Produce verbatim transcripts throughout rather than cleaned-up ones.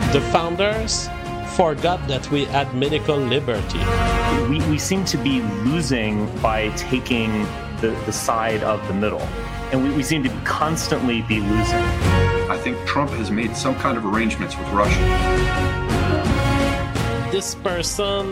The founders forgot that we had medical liberty. We, we seem to be losing by taking the, the side of the middle. And we, we seem to constantly be losing. I think Trump has made some kind of arrangements with Russia. This person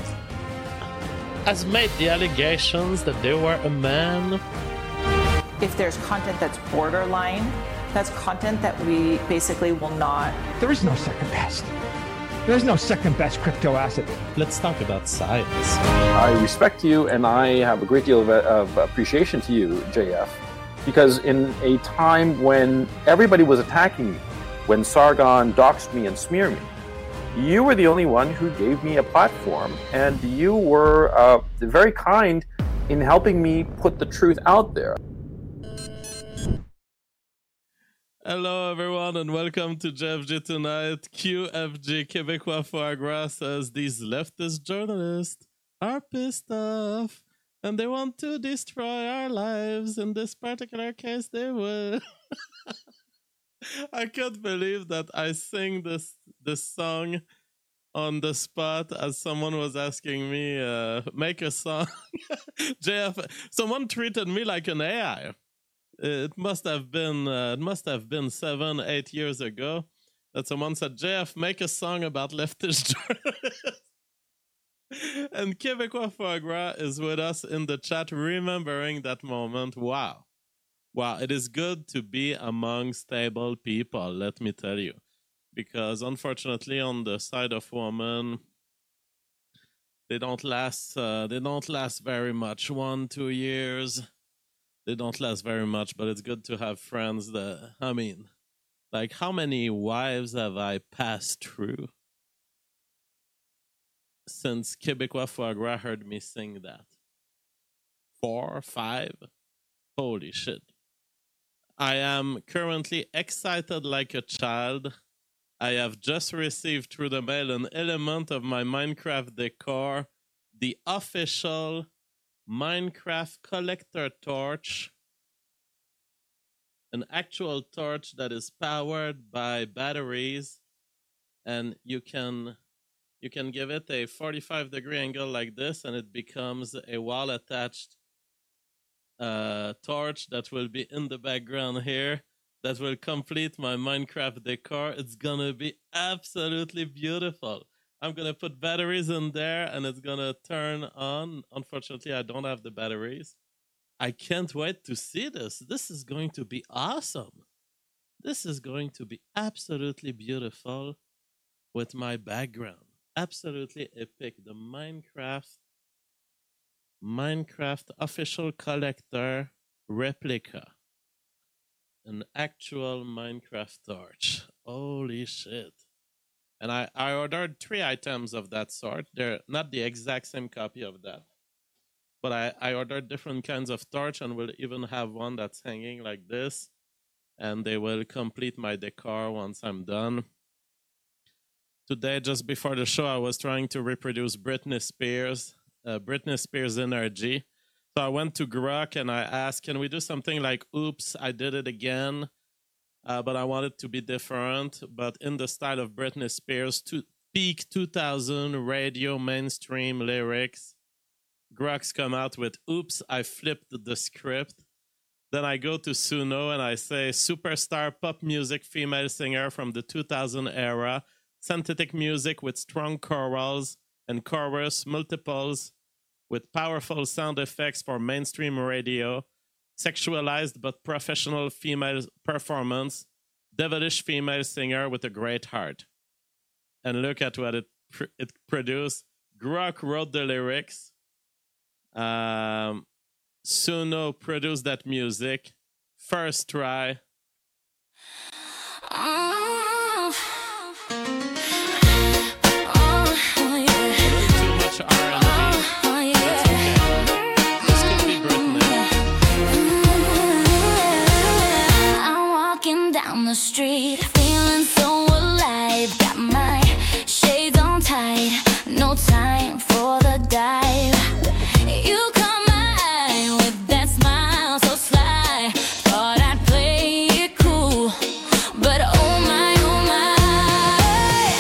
has made the allegations that they were a man. If there's content that's borderline, that's content that we basically will not. There is no second best. There's no second best crypto asset. Let's talk about science. I respect you, and I have a great deal of, of appreciation to you, J F, because in a time when everybody was attacking me, when Sargon doxed me and smeared me, you were the only one who gave me a platform, and you were uh, very kind in helping me put the truth out there. Hello, everyone, and welcome to J F G Tonight. Q F G, Québécois Foie Gras, says these leftist journalists are pissed off, and they want to destroy our lives. In this particular case, they will. I can't believe that I sing this this song on the spot as someone was asking me, uh, make a song. J F, someone treated me like an A I. It must have been uh, it must have been seven, eight years ago that someone said, J F, make a song about leftist journalists. And Québécois Foie Gras is with us in the chat, remembering that moment. Wow. Wow, it is good to be among stable people, let me tell you. Because unfortunately, on the side of women, they don't last uh, they don't last very much. One, two years. They don't last very much, but it's good to have friends that, I mean, like, how many wives have I passed through since Québécois Foie Gras heard me sing that? Four, five? Holy shit. I am currently excited like a child. I have just received through the mail an element of my Minecraft decor, the official Minecraft collector torch, an actual torch that is powered by batteries, and you can you can give it a forty-five degree angle like this, and it becomes a wall attached uh, torch that will be in the background here, that will complete my Minecraft decor. It's gonna be absolutely beautiful. I'm going to put batteries in there, and it's going to turn on. Unfortunately, I don't have the batteries. I can't wait to see this. This is going to be awesome. This is going to be absolutely beautiful with my background. Absolutely epic. The Minecraft, Minecraft official collector replica. An actual Minecraft torch. Holy shit. And I, I ordered three items of that sort. They're not the exact same copy of that. But I, I ordered different kinds of torch, and will even have one that's hanging like this. And they will complete my decor once I'm done. Today, just before the show, I was trying to reproduce Britney Spears, uh, Britney Spears Energy. So I went to Grok and I asked, can we do something like, oops, I did it again? Uh, but I want it to be different, but in the style of Britney Spears, to peak two thousand radio mainstream lyrics. Grok's come out with, oops, I flipped the script. Then I go to Suno and I say, superstar pop music female singer from the two thousand era, synthetic music with strong chorals and chorus, multiples with powerful sound effects for mainstream radio, sexualized but professional female performance, devilish female singer with a great heart. And look at what it pr- it produced. Grok wrote the lyrics. Um, Suno produced that music. First try. Oh. Oh, yeah. Too much R and B. Down the street, feeling so alive. Got my shades on tight, no time for the dive. You caught my eye with that smile so sly. Thought I'd play it cool, but oh my, oh my.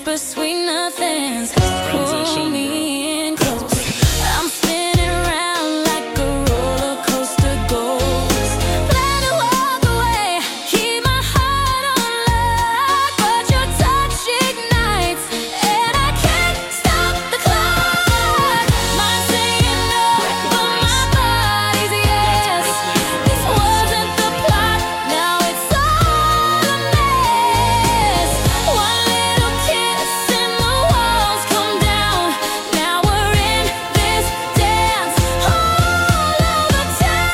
whisper sweet nothings. Pull me in close. I'm spinning around like a roller coaster goes. Plan to walk away, keep my heart on lock, but your touch ignites, and I can't stop the clock. Mind saying no, but my body's yes. This wasn't the plot, now it's all a mess. One little kiss and the walls come down. Now we're in this dance all over town.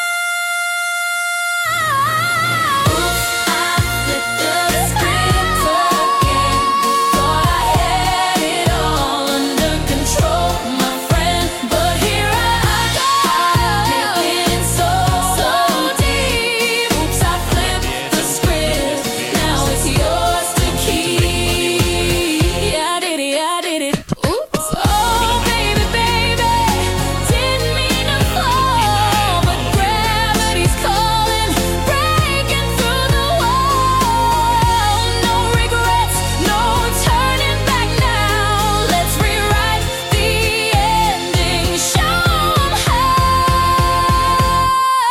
Oops, I flipped the script again. Thought I had it all under control, my friend, but here I go, digging so, so deep. Oops, I flipped the script. Now it's yours to keep. Yeah, I did it, yeah, I did it. Oops. Oh, baby, baby, didn't mean to fall, but gravity's calling, breaking through the wall. No regrets, no turning back now. Let's rewrite the ending. Show 'em how.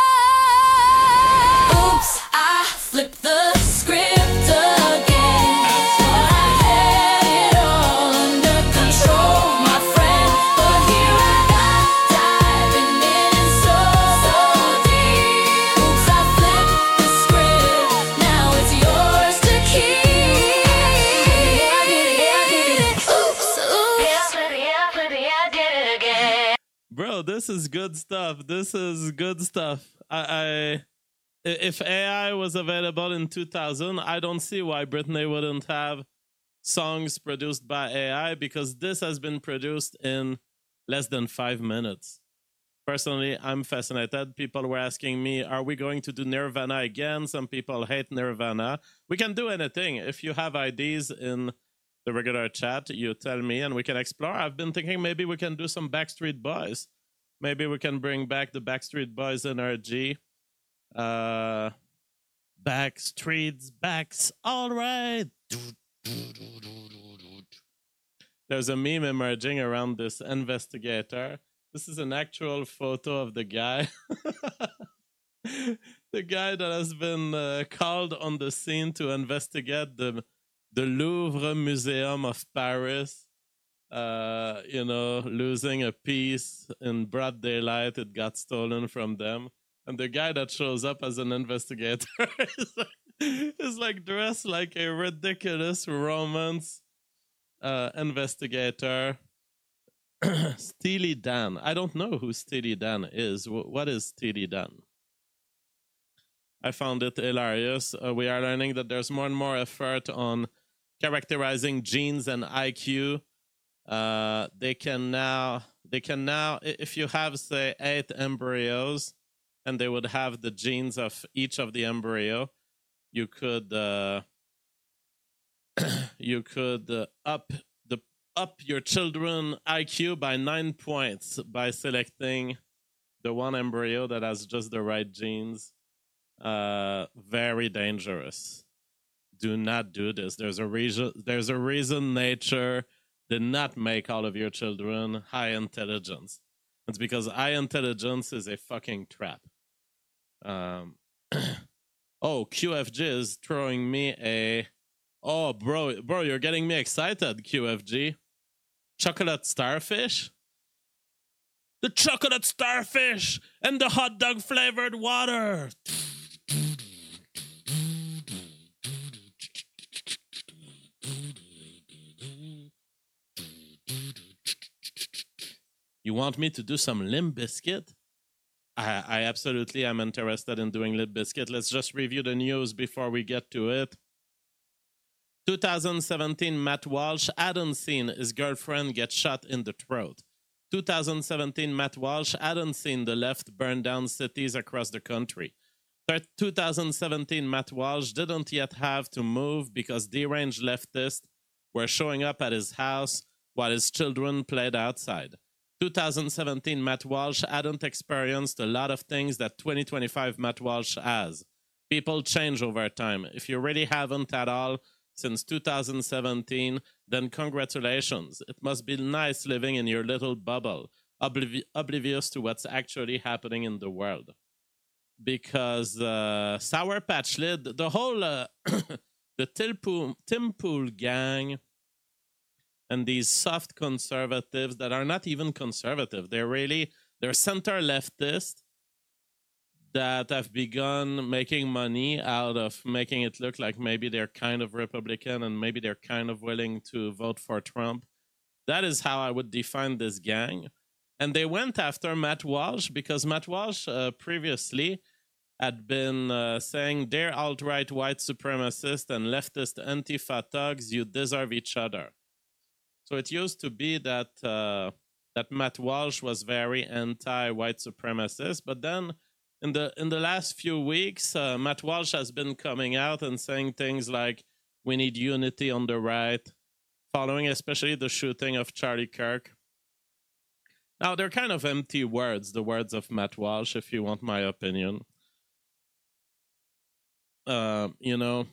Oops, I flipped the script again. Thought I had it all under control, my friend, but here I go, diving in so, so deep. Oops, I flipped the script. Now it's yours to keep. I did it, I did it. Oops, oops. Yeah, I flipped it, yeah, I flipped it, yeah, I did it again. Bro, this is good stuff. This is good stuff. I, I if A I was available in two thousand, I don't see why Britney wouldn't have songs produced by A I, because this has been produced in less than five minutes. Personally, I'm fascinated. People were asking me, are we going to do Nirvana again? Some people hate Nirvana. We can do anything. If you have ideas in the regular chat, you tell me and we can explore. I've been thinking maybe we can do some Backstreet Boys. Maybe we can bring back the Backstreet Boys energy. Uh, Backstreet's backs, all right. There's a meme emerging around this investigator. This is an actual photo of the guy. The guy that has been uh, called on the scene to investigate the the Louvre Museum of Paris. Uh, you know, losing a piece in broad daylight, it got stolen from them. And the guy that shows up as an investigator is, like, is like dressed like a ridiculous romance uh, investigator. Steely Dan. I don't know who Steely Dan is. W- what is Steely Dan? I found it hilarious. Uh, we are learning that there's more and more effort on characterizing genes and I Q. Uh, they can now, they can now, i- if you have, say, eight embryos, and they would have the genes of each of the embryo, you could uh, you could uh, up the up your children I Q by nine points by selecting the one embryo that has just the right genes. Uh, very dangerous. Do not do this. There's a reason. There's a reason nature did not make all of your children high intelligence. It's because high intelligence is a fucking trap. Um. Oh, Q F G is throwing me a. Oh, bro, bro, you're getting me excited, Q F G. Chocolate starfish? The chocolate starfish and the hot dog flavored water. You want me to do some Limp Bizkit? I, I absolutely am interested in doing Limp Bizkit. Let's just review the news before we get to it. twenty seventeen, Matt Walsh hadn't seen his girlfriend get shot in the throat. twenty seventeen, Matt Walsh hadn't seen the left burn down cities across the country. twenty seventeen, Matt Walsh didn't yet have to move because deranged leftists were showing up at his house while his children played outside. twenty seventeen, Matt Walsh hadn't experienced a lot of things that twenty twenty-five Matt Walsh has. People change over time. If you really haven't at all since two thousand seventeen, then congratulations. It must be nice living in your little bubble, obliv- oblivious to what's actually happening in the world. Because uh, Sour Patch Lid, the whole, uh, the Tim Pool, Tim Pool gang, and these soft conservatives that are not even conservative, they're really, they're center leftists that have begun making money out of making it look like maybe they're kind of Republican and maybe they're kind of willing to vote for Trump. That is how I would define this gang. And they went after Matt Walsh because Matt Walsh uh, previously had been uh, saying, "Dear alt-right white supremacist and leftist Antifa thugs, you deserve each other." So it used to be that uh, that Matt Walsh was very anti-white supremacist, but then in the in the last few weeks, uh, Matt Walsh has been coming out and saying things like, "We need unity on the right," following especially the shooting of Charlie Kirk. Now, they're kind of empty words, the words of Matt Walsh, if you want my opinion. Uh, you know,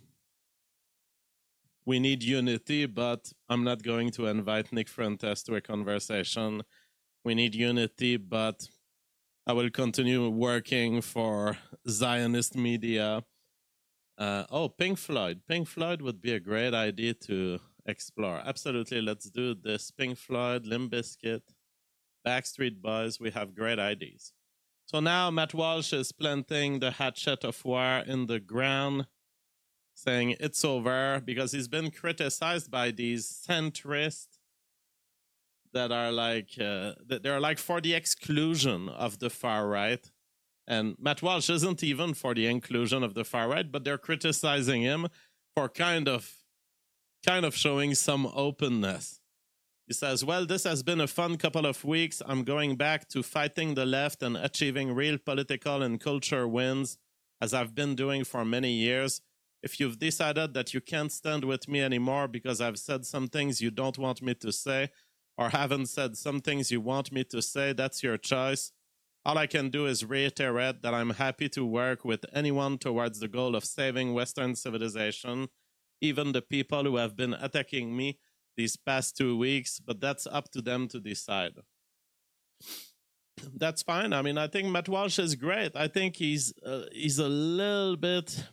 we need unity, but I'm not going to invite Nick Fuentes to a conversation. We need unity, but I will continue working for Zionist media. Uh, oh, Pink Floyd. Pink Floyd would be a great idea to explore. Absolutely, let's do this. Pink Floyd, Limp Bizkit, Backstreet Boys, we have great ideas. So now Matt Walsh is planting the hatchet of war in the ground, saying it's over because he's been criticized by these centrists that are like, uh, they're like for the exclusion of the far right. And Matt Walsh isn't even for the inclusion of the far right, but they're criticizing him for kind of, kind of showing some openness. He says, "Well, this has been a fun couple of weeks. I'm going back to fighting the left and achieving real political and culture wins, as I've been doing for many years. If you've decided that you can't stand with me anymore because I've said some things you don't want me to say, or haven't said some things you want me to say, that's your choice. All I can do is reiterate that I'm happy to work with anyone towards the goal of saving Western civilization, even the people who have been attacking me these past two weeks, but that's up to them to decide." That's fine. I mean, I think Matt Walsh is great. I think he's uh, he's a little bit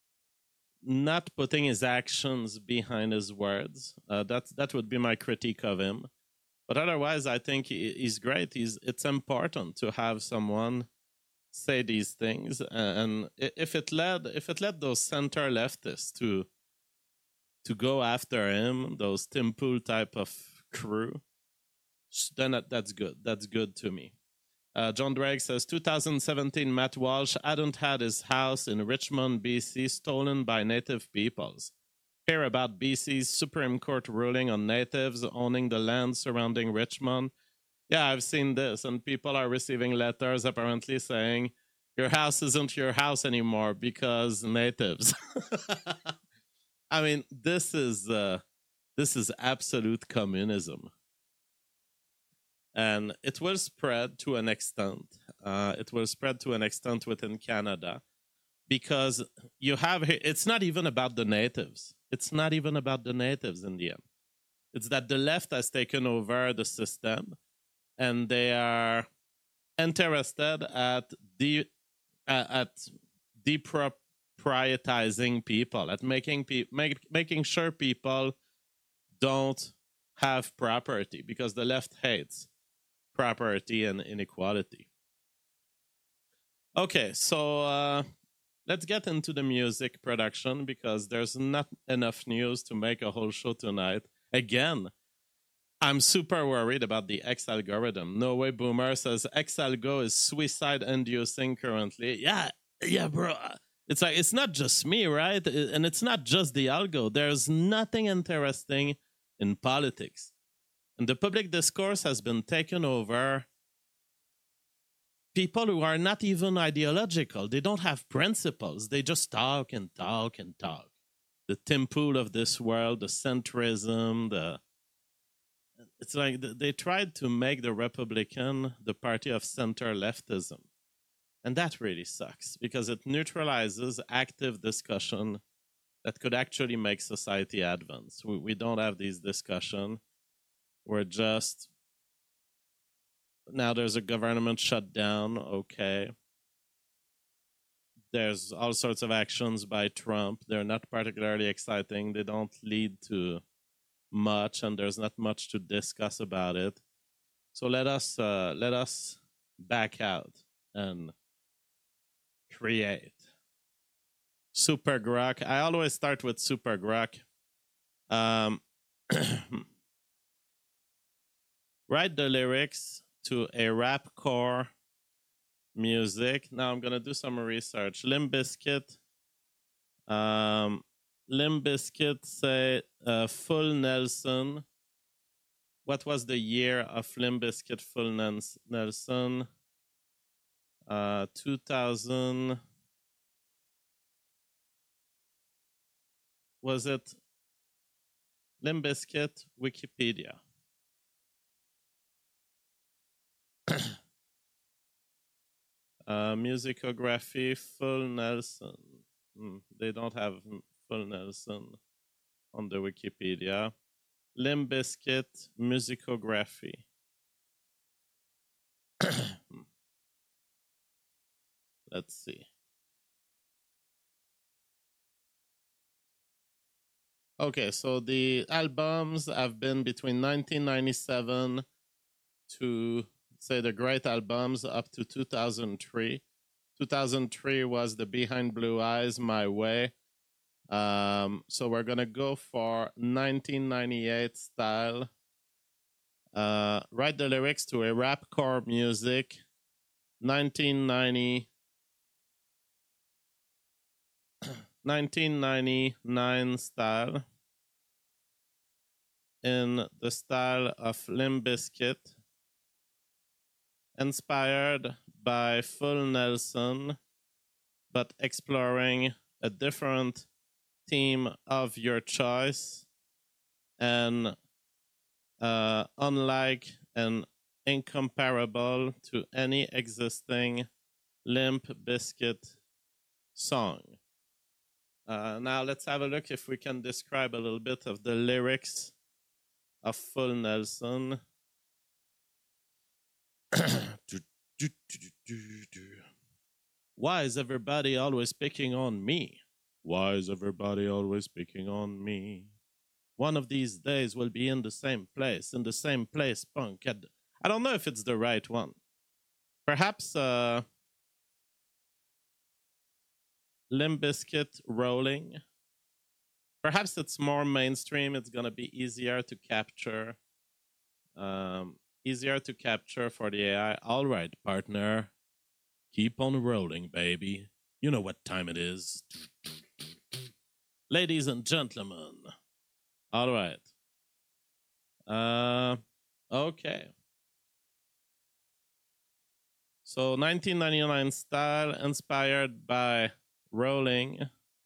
not putting his actions behind his words. Uh, that that would be my critique of him. But otherwise, I think he, he's great. He's it's important to have someone say these things, and if it led if it led those center leftists to. to go after him, those Tim Pool type of crew, then that, that's good. That's good to me. Uh, John Drake says, two thousand seventeen, Matt Walsh hadn't had his house in Richmond, B C, stolen by Native peoples. Hear about B C's Supreme Court ruling on natives owning the land surrounding Richmond? Yeah, I've seen this, and people are receiving letters apparently saying, your house isn't your house anymore because natives. I mean, this is uh, this is absolute communism, and it will spread to an extent. Uh, it will spread to an extent within Canada, because you have it's not even about the natives. It's not even about the natives in the end. It's that the left has taken over the system, and they are interested at the uh, at deprop. Prioritizing people, at making pe- make, making sure people don't have property, because the left hates property and inequality. Okay, so uh, let's get into the music production, because there's not enough news to make a whole show tonight. Again, I'm super worried about the X algorithm. No Way Boomer says X algo is suicide-inducing currently. Yeah, yeah, bro. It's like, it's not just me, right? And it's not just the algo. There's nothing interesting in politics. And the public discourse has been taken over people who are not even ideological. They don't have principles. They just talk and talk and talk. The Tim Pool of this world, the centrism, the... It's like they tried to make the Republican the party of center leftism. And that really sucks, because it neutralizes active discussion that could actually make society advance. We, we don't have these discussions. We're just, now there's a government shutdown, okay. There's all sorts of actions by Trump. They're not particularly exciting. They don't lead to much, and there's not much to discuss about it. So let us uh, let us back out and create. Super Grok. I always start with Super Grok. Um, write the lyrics to a rapcore music. Now I'm gonna do some research. Limp Bizkit. Um, Limp Bizkit say uh, Full Nelson. What was the year of Limp Bizkit Full Nelson? Uh, two thousand. Was it Limp Bizkit? Wikipedia. uh, musicography, Full Nelson. Mm, they don't have Full Nelson on the Wikipedia. Limp Bizkit musicography. Let's see. Okay, so the albums have been between nineteen ninety-seven to, say, the great albums up to two thousand three. two thousand three was the Behind Blue Eyes, My Way. Um, so we're going to go for nineteen ninety-eight style. Uh, write the lyrics to a rapcore music. nineteen ninety. nineteen ninety-nine style, in the style of Limp Bizkit, inspired by Full Nelson, but exploring a different theme of your choice, and uh, unlike and incomparable to any existing Limp Bizkit song. Uh, now let's have a look if we can describe a little bit of the lyrics of Full Nelson. Why is everybody always picking on me? Why is everybody always picking on me? One of these days we'll be in the same place, in the same place, punk. I don't know if it's the right one. Perhaps... Uh, Limp Bizkit Rolling. Perhaps it's more mainstream. It's going to be easier to capture. Um, easier to capture for the A I. All right, partner. Keep on rolling, baby. You know what time it is. Ladies and gentlemen. All right. Uh, okay. So nineteen ninety-nine style inspired by Rolling,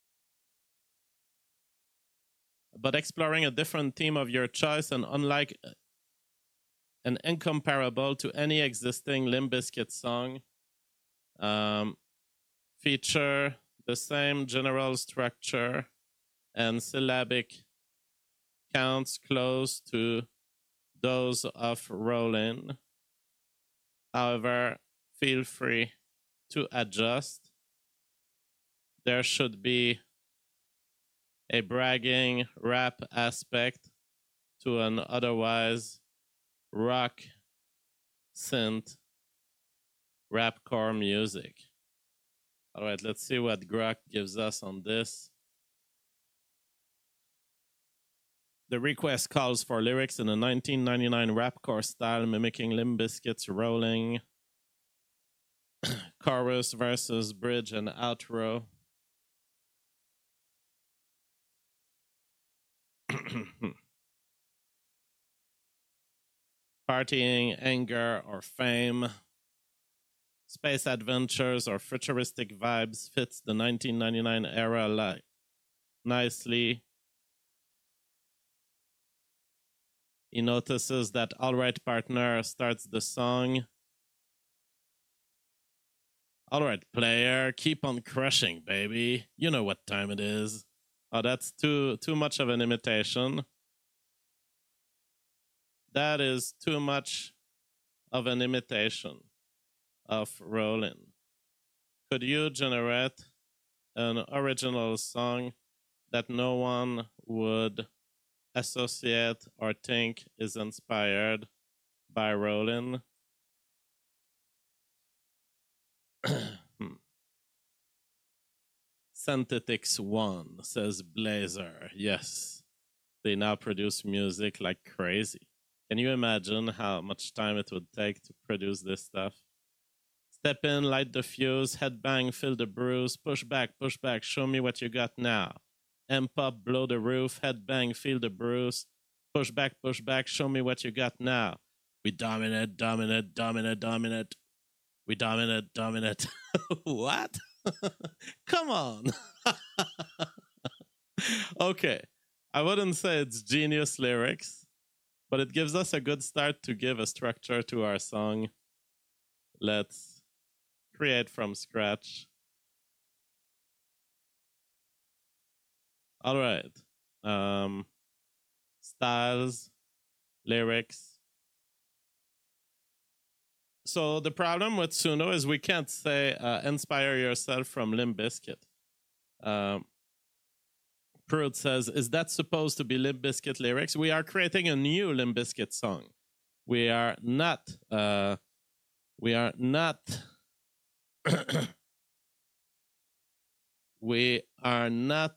but exploring a different theme of your choice and unlike and incomparable to any existing Limp Bizkit song. Um, feature the same general structure and syllabic counts close to those of Rolling. However, feel free to adjust. There should be a bragging rap aspect to an otherwise rock synth rapcore music. All right, let's see what Grok gives us on this. The request calls for lyrics in a nineteen ninety-nine rapcore style mimicking Limp Bizkit's Rolling. Chorus versus bridge and outro. Partying, anger, or fame. Space adventures or futuristic vibes fits the nineteen ninety-nine era like nicely. He notices that All Right Partner starts the song. All right, player, keep on crushing, baby. You know what time it is. Oh, that's too too much of an imitation. That is too much of an imitation of Rollin'. Could you generate an original song that no one would associate or think is inspired by Rollin'? hmm. Synthetics One, says Blazer. Yes, they now produce music like crazy. Can you imagine how much time it would take to produce this stuff? Step in, light the fuse, headbang, fill the bruise, push back, push back, show me what you got now. Amp up, blow the roof, headbang, feel the bruise, push back, push back, show me what you got now. We dominate, dominate, dominate, dominate. We dominate, dominate. What? Come on. Okay, I wouldn't say it's genius lyrics, but it gives us a good start to give a structure to our song. Let's create from scratch. All right. Um, styles, lyrics. So the problem with Suno is we can't say uh, inspire yourself from Limp Bizkit. Um, Pruitt says, is that supposed to be Limp Bizkit lyrics? We are creating a new Limp Bizkit song. We are not... Uh, we are not... we are not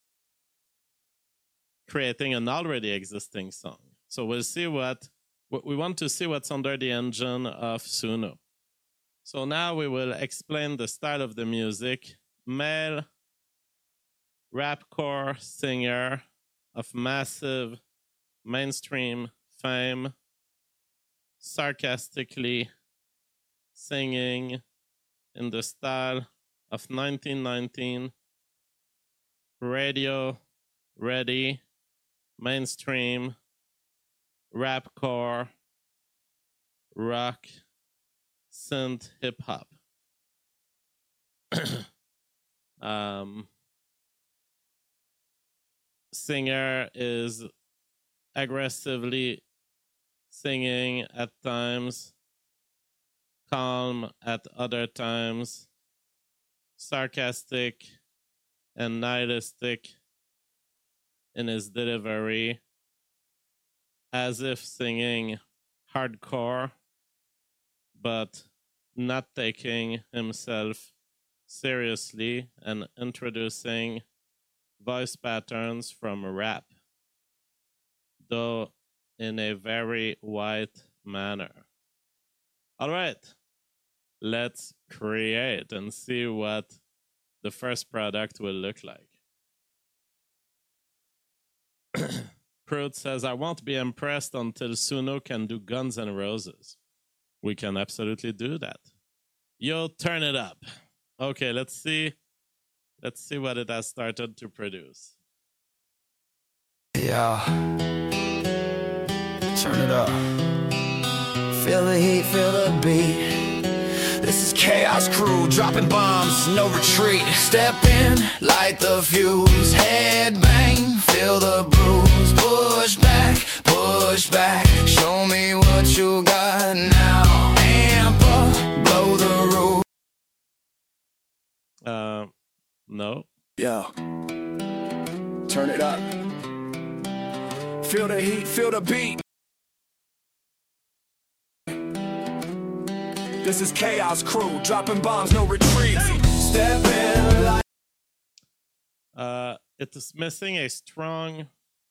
creating an already existing song. So we'll see what... We want to see what's under the engine of Suno. So now we will explain the style of the music. Male rapcore singer of massive mainstream fame, sarcastically singing in the style of nineteen nineteen, radio ready, mainstream, rapcore, rock, synth, hip hop. um, singer is aggressively singing at times, calm at other times, sarcastic and nihilistic in his delivery, as if singing hardcore, but not taking himself seriously and introducing voice patterns from rap, though in a very white manner. All right, let's create and see what the first product will look like. Pruitt says, I won't be impressed until Suno can do Guns N' Roses. We can absolutely do that. Yo, turn it up. Okay, let's see. Let's see what it has started to produce. Yeah. Turn it up. Feel the heat, feel the beat. This is Chaos Crew, dropping bombs, no retreat. Step in, light the fuse, head bang, feel the bruise. Push back, push back, show me what you got now. Amp up, blow the roof. Uh, no. Yeah. Turn it up. Feel the heat, feel the beat. This is Chaos Crew, dropping bombs, no retreat. Step in, light. Uh, it is missing a strong,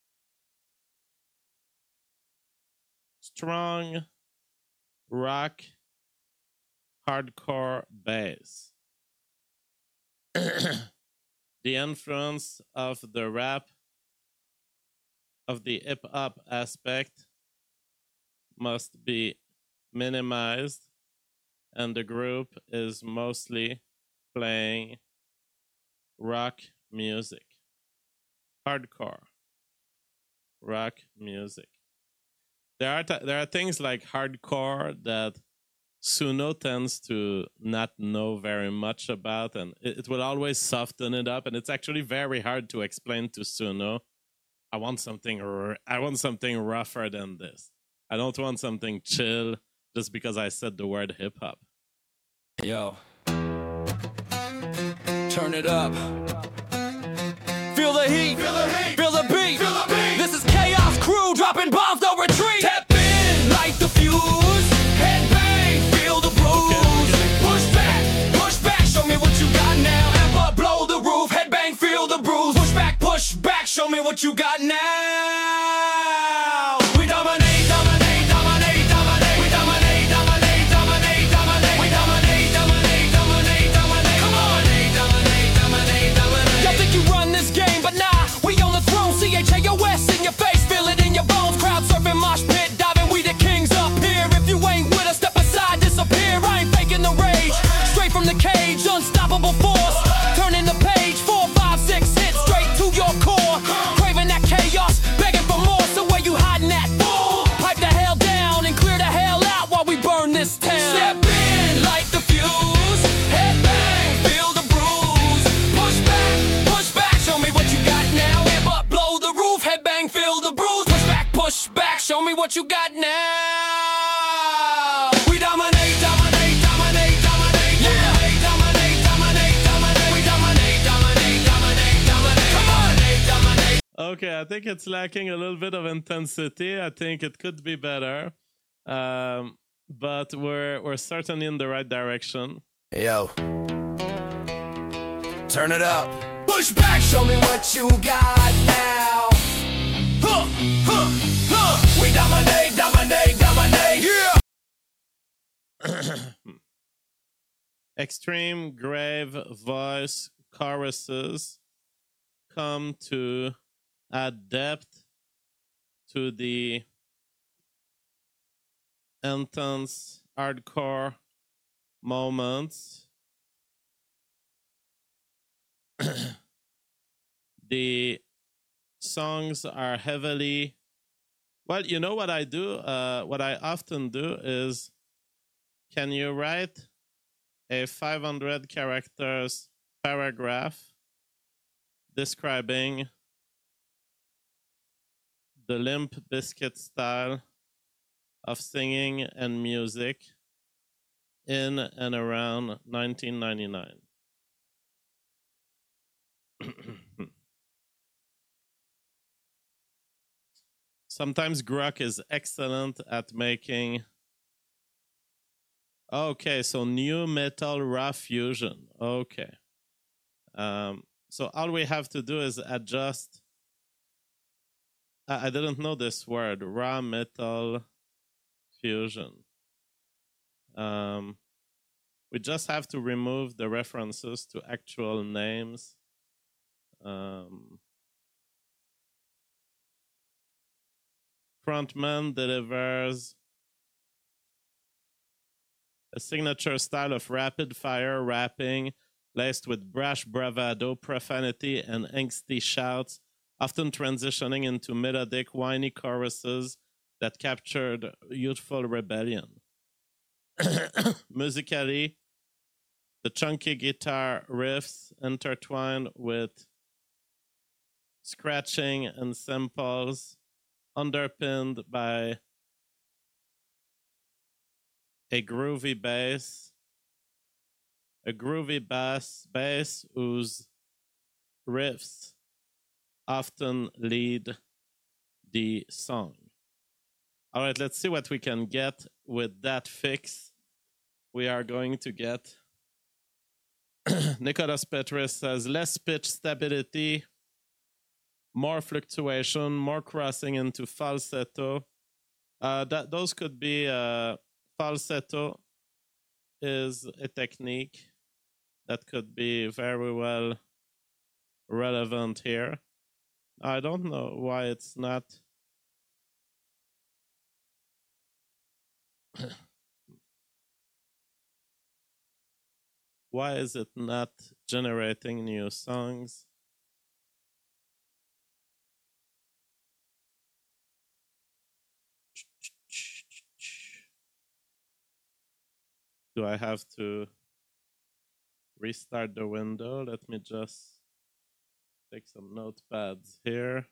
strong rock, hardcore bass. The influence of the rap, of the hip hop aspect, must be minimized, and the group is mostly playing rock music, hardcore rock music. There are t- there are things like hardcore that Suno tends to not know very much about, and it, it will always soften it up, and it's actually very hard to explain to Suno, I want something r- I want something rougher than this. I don't want something chill just because I said the word hip hop. Yo. Turn it up. Feel the heat. Feel the heat. Feel the beat. Feel the beat. This is Chaos Crew dropping bombs, no retreat. Step in, light the fuse. Head bang, feel the bruise. Okay, push back, push back, show me what you got now. Amp up, blow the roof. Head bang, feel the bruise. Push back, push back, show me what you got now. We dominate, dominate, dominate, dominate. We dominate, dominate, dominate, dominate. We dominate, dominate, dominate, dominate. Come on, dominate, dominate, dominate. Y'all think you run this game, but nah, we on the throne. C H A O S in your face, feel it in your bones. Crowd surfing, mosh pit diving, we the kings up here. If you ain't with us, step aside, disappear. I ain't faking the rage, straight from the cage, unstoppable force. Turning the page, four, five, six hits straight to your core. Craving that chaos, begging for more. So where you hiding at? Fool? Pipe the hell down and clear the hell out while we burn this town. Step in, light the fuse. Head bang, feel the bruise. Push back, push back, show me what you got now. Amp up, blow the roof. Head bang, feel the bruise. Push back, push back, show me what you got now. We dominate, dominate, dominate, dominate. Yeah, dominate, dominate, dominate. We dominate, dominate, dominate, dominate. Come on, dominate. Okay, I think it's lacking a little bit of intensity. I think it could be better. Um, but we're we're certainly in the right direction. Yo. Turn it up. Push back, show me what you got now. Huh, huh, huh. We dominate, dominate, dominate. Yeah. Extreme grave voice choruses come to add depth to the intense hardcore moments. The songs are heavily, well, you know what I do? Uh, what I often do is, can you write a five hundred characters paragraph describing the Limp Bizkit style of singing and music in and around nineteen ninety-nine. Sometimes Grok is excellent at making... Okay, so new metal raw fusion. Okay. Um, so all we have to do is adjust... I, I didn't know this word, raw metal fusion. Um, we just have to remove the references to actual names. Um, frontman delivers a signature style of rapid-fire rapping laced with brash bravado, profanity, and angsty shouts, often transitioning into melodic, whiny choruses that captured youthful rebellion. Musically, the chunky guitar riffs intertwined with scratching and samples, underpinned by a groovy bass, a groovy bass, bass whose riffs often lead the song. All right, let's see what we can get with that fix. We are going to get... Nicholas Petris says, less pitch stability, more fluctuation, more crossing into falsetto. Uh, that those could be... Uh, falsetto is a technique that could be very well relevant here. I don't know why it's not... Why is it not generating new songs? do I have to restart the window? Let me just take some notepads here.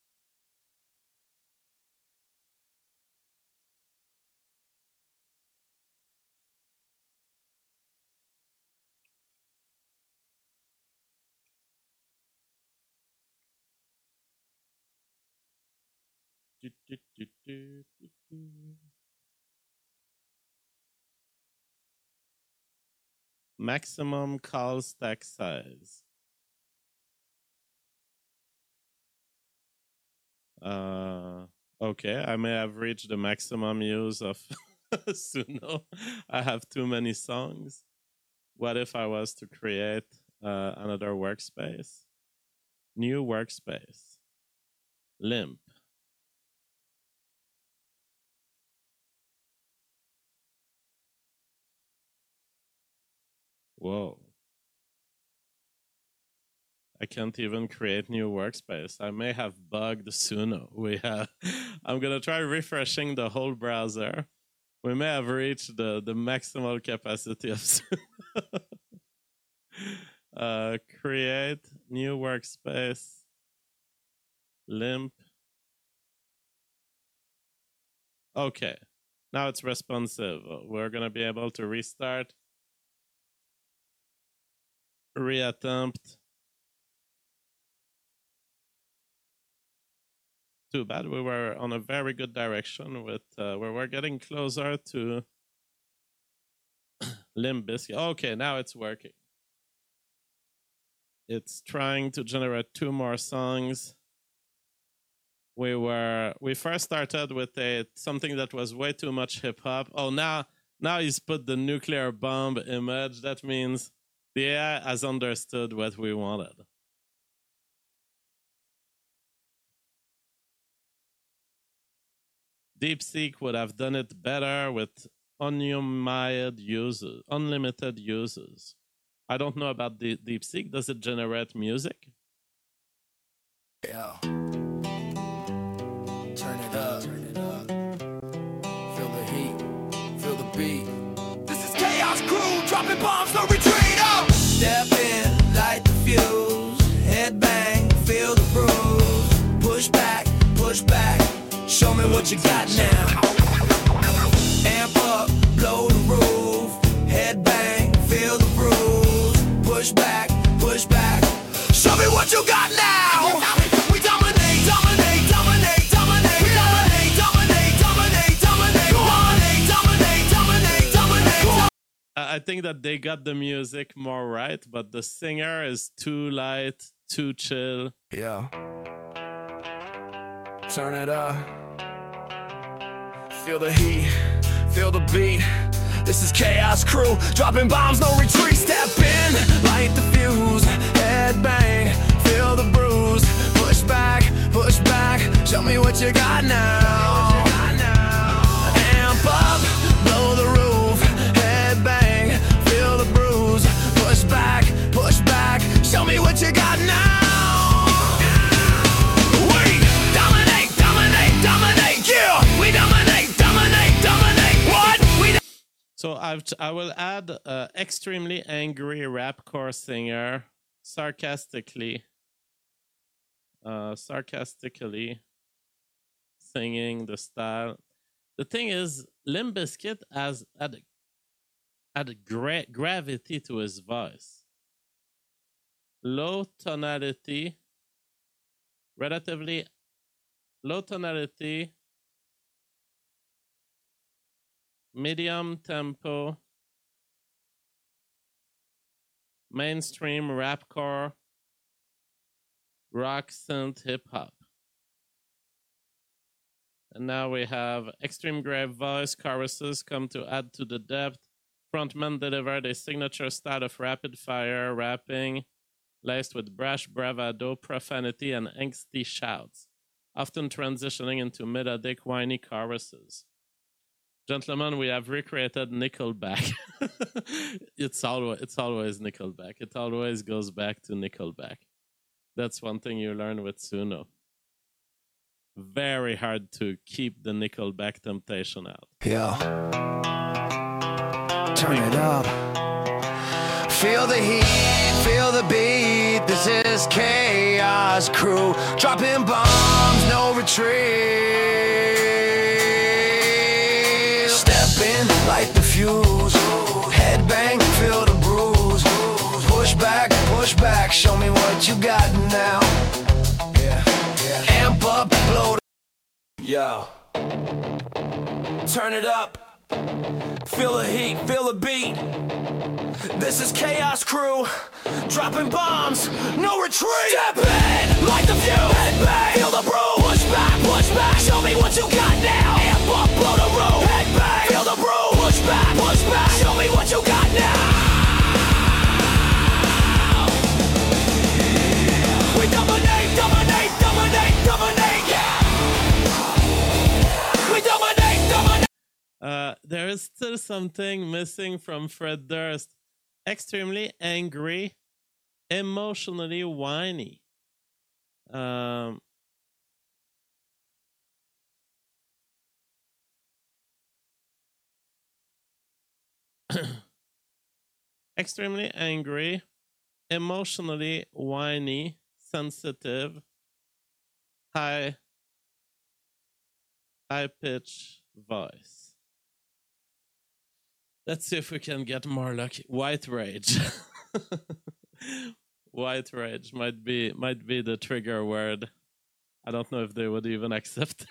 Do, do, do, do, do, do. Maximum call stack size. Uh, okay, I may have reached the maximum use of Suno. I have too many songs. What if I was to create uh, another workspace? New workspace. Limp. Whoa. I can't even create new workspace. I may have bugged Suno. We have I'm gonna try refreshing the whole browser. We may have reached the, the maximal capacity of Suno. uh, create new workspace. Limp. Okay. Now it's responsive. We're gonna be able to restart. Reattempt. Too bad. We were on a very good direction with uh, where we're getting closer to Limp Bizkit. Okay, now it's working. It's trying to generate two more songs. We were we first started with a something that was way too much hip hop. Oh, now now he's put the nuclear bomb image. That means the A I has understood what we wanted. DeepSeek would have done it better with unlimited uses. Unlimited uses. I don't know about the DeepSeek. Does it generate music? Yeah. Turn it up. Turn it up. Feel the heat. Feel the beat. This is Chaos Crew dropping bombs, no retreat. Up. Step in, light the fuse. Head bang, feel the bruise. Push back, push back. Show me what you got now. Amp up, blow the roof. Head bang, feel the bruise. Push back, push back. Show me what you got now. We dominate, dominate, dominate, dominate. We dominate, dominate, dominate, dominate. Dominate, dominate, dominate, dominate. I think that they got the music more right, but the singer is too light, too chill. Yeah. Turn it up. Feel the heat, feel the beat. This is Chaos Crew, dropping bombs, no retreat. Step in, light the fuse. Head bang, feel the bruise. Push back, push back. Show me what you got now. Amp up, blow the roof. Head bang, feel the bruise. Push back, push back. Show me what you got now. We dominate, dominate, dominate. What? We do- So I've I will add uh, extremely angry rapcore singer, sarcastically, uh, sarcastically singing the style. The thing is, Limp Bizkit has had had gra- gravity to his voice, low tonality, relatively low tonality. Medium tempo, mainstream rapcore, rock synth hip hop. And now we have extreme grave voice, choruses come to add to the depth. Frontmen delivered a signature style of rapid fire rapping, laced with brash bravado, profanity, and angsty shouts, often transitioning into melodic, whiny choruses. Gentlemen, we have recreated Nickelback. it's always it's always Nickelback. It always goes back to Nickelback. That's one thing you learn with Suno. Very hard to keep the Nickelback temptation out. Yeah. turn it up. Feel the heat, feel the beat. This is Chaos Crew, dropping bombs, no retreat. Step in, light the fuse. Headbang, feel the bruise. Push back, push back, show me what you got now. Yeah, yeah. Amp up, blow the... Yo. Turn it up. Feel the heat, feel the beat. This is Chaos Crew, dropping bombs, no retreat. Step in, light the fuse. Headbang, feel the brew. Push back, push back, show me what you got now. Amp up, blow the roof. Headbang, feel the brew. Push back, push back, show me what you got now. We dominate, dominate, dominate, dominate, yeah. We dominate, dominate. Uh, there is still something missing from Fred Durst. Extremely angry, emotionally whiny. Um, extremely angry, emotionally whiny, sensitive, high, high pitch voice. Let's see if we can get more lucky. White rage. White rage might be might be the trigger word. I don't know if they would even accept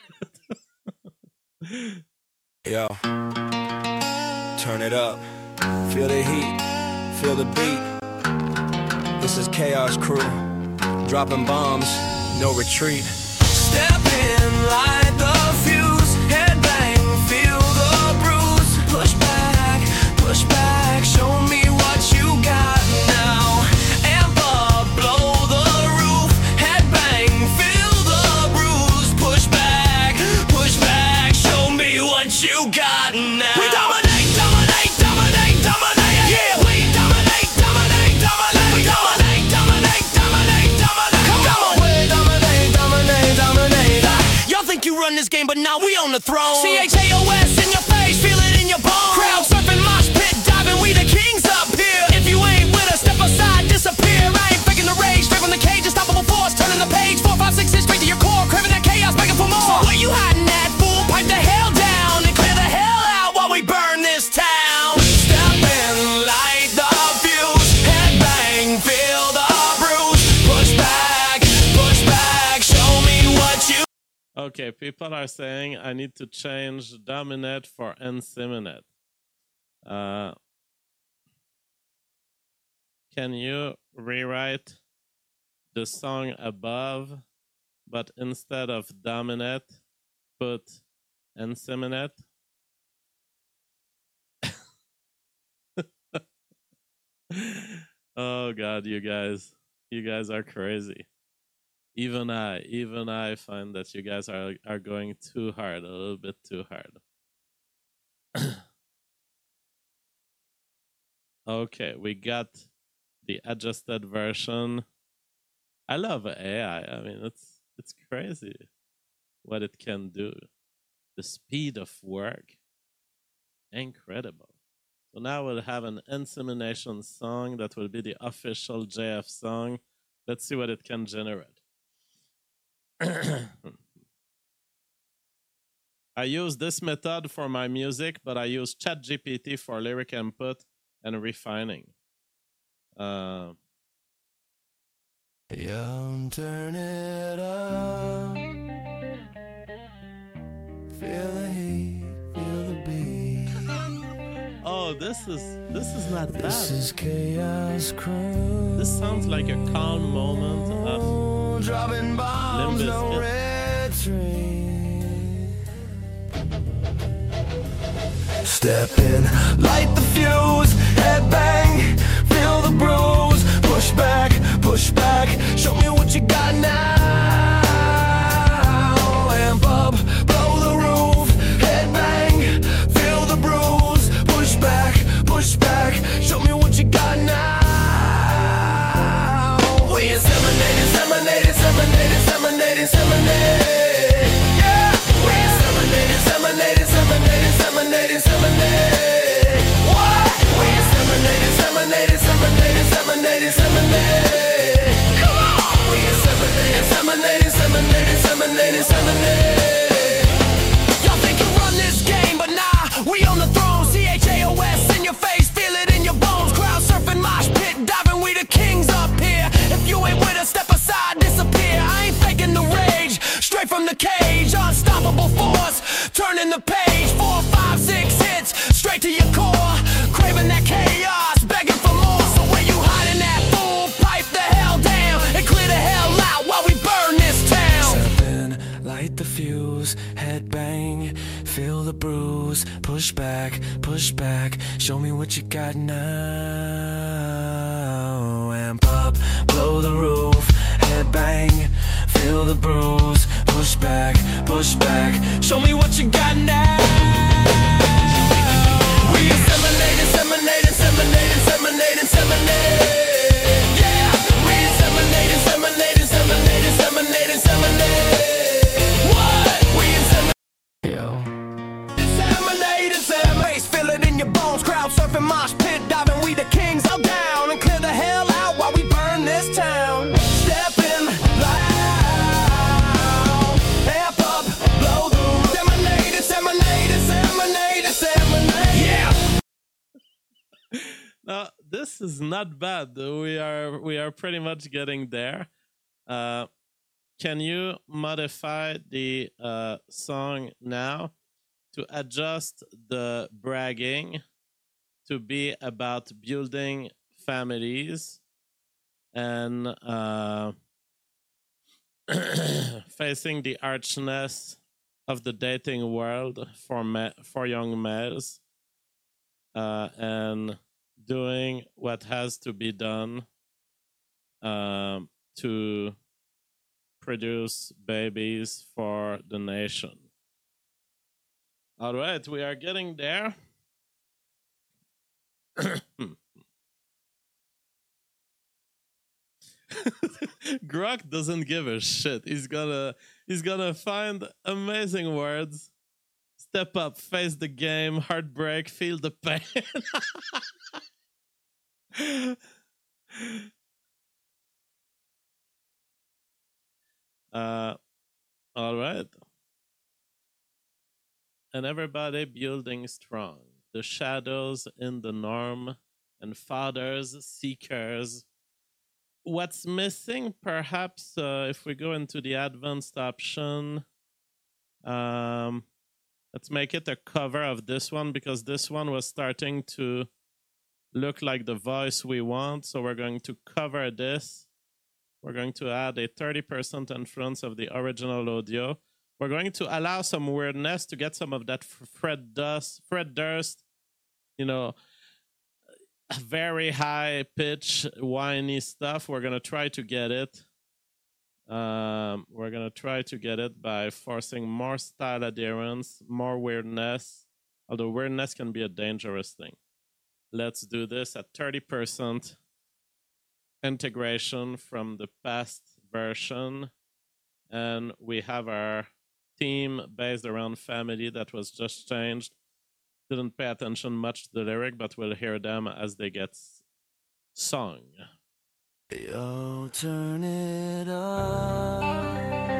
it. Yo, turn it up. Feel the heat, feel the beat. This is Chaos Crew, dropping bombs, no retreat. Step in, light the fuse. Headbang, feel the bruise. Push back, push back, show me what you got now. Amp up, blow the roof. Headbang, feel the bruise. Push back, push back, show me what you got now. We dominate, dominate, dominate, dominate. Yeah, we dominate, dominate, dominate. We dominate, dominate, dominate, dominate. Come on, we dominate, dominate, dominate. Y'all think you run this game, but now we on the throne. C H A O S in your face, feel it in your bones. Crowd surfing, mosh pit diving, we the kings up here. If you ain't with us, step aside, disappear. I ain't faking the rage, straight from the cage, unstoppable force. Turning the page, four, five, six, six, straight to your core. Craving that chaos, begging for more. So where you hiding at, fool? Pipe the hell down and clear the hell out while we burn this town. Step in, light the fuse. Headbang, feel the bruise. Push back, push back, show me what you... Okay, people are saying I need to change dominate for inseminate. Uh, can you rewrite the song above, but instead of dominate, put inseminate? Oh God, you guys, you guys are crazy. Even I, even I find that you guys are are going too hard, a little bit too hard. Okay, we got the adjusted version. I love A I. I mean, it's it's crazy what it can do. The speed of work, incredible. So now we'll have an insemination song that will be the official J F song. Let's see what it can generate. I use this method for my music, but I use ChatGPT for lyric input and refining. Uh, Yo, turn it up. Feel the heat, feel the beat. oh, this is this is not bad. This is Chaos Crew. This sounds like a calm moment of dropping bombs, Limp no retreat. Step in, light the fuse, headbang, feel the bruise. Push back, push back, show me what you got now. Amp up, blow the roof, headbang, feel the bruise. Push back, push back, show me what you got now. We inseminate, inseminate, inseminate, inseminate, inseminate. Yeah, we inseminate, inseminate, inseminate, inseminate, inseminate. What? Y'all think you run this game, but nah, we on the throne. C H A O S in your face, feel it in your bones. Crowd surfing, mosh pit, diving, we the kings up here. If you ain't with us, step aside, disappear. I ain't faking the rage, straight from the cage. Unstoppable force, turning the page. Four, five, six hits, straight to your core. Craving that chaos, begging for more. So where you hiding that fool? Pipe the hell down and clear the hell out while we burn this town. Step in, light the fuse, head bang, feel the bruise. Push back, push back, show me what you got now. Amp up, blow the roof, head bang, feel the bruise. Push back, push back, show me what you got now. We inseminate, inseminate, inseminate, inseminate, inseminate. Yeah, we inseminate, inseminate, inseminate, inseminate, inseminate. What? We inseminate. Yo. Inseminate, inseminate, feel it in your bones. Crowd surfing, mosh pit, diving, we the kings. Up down and clear the hell out while we burn this town. Step in, loud, amp up, blow the roof. Inseminate, inseminate, inseminate, inseminate. Yeah. Now, this is not bad. We are we are pretty much getting there. Uh, can you modify the uh, song now to adjust the bragging to be about building families and uh, facing the archness of the dating world for ma- for young males, uh, and doing what has to be done um, to produce babies for the nation. All right, we are getting there. Grok doesn't give a shit. He's gonna he's gonna find amazing words. Step up, face the game, heartbreak, feel the pain. uh, all right. And everybody building strong. The shadows in the norm and fathers, seekers. What's missing, perhaps, uh, if we go into the advanced option, um, let's make it a cover of this one, because this one was starting to look like the voice we want. So we're going to cover this. We're going to add a thirty percent influence of the original audio. We're going to allow some weirdness to get some of that Fred Durst, Fred Durst, you know, very high pitch, whiny stuff. We're going to try to get it. Um, we're going to try to get it by forcing more style adherence, more weirdness, although weirdness can be a dangerous thing. Let's do this at thirty percent integration from the past version. And we have our theme based around family that was just changed. Didn't pay attention much to the lyric, but we'll hear them as they get sung. Yo, turn it up.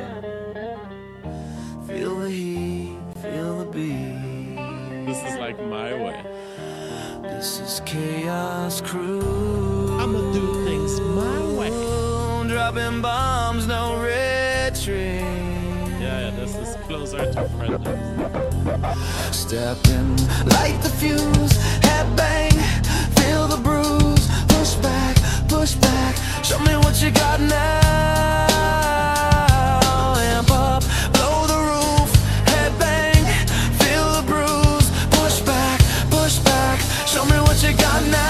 Feel the heat, feel the beat. This is like my way. This is Chaos Crew. I'ma do things my way. Dropping bombs, no retreat. Yeah, yeah, this is closer to Fred Durst. Step in, light the fuse, head bang, feel the bruise. Push back, push back, show me what you got now. Amp up, blow the roof, head bang, feel the bruise. Push back, push back, show me what you got now.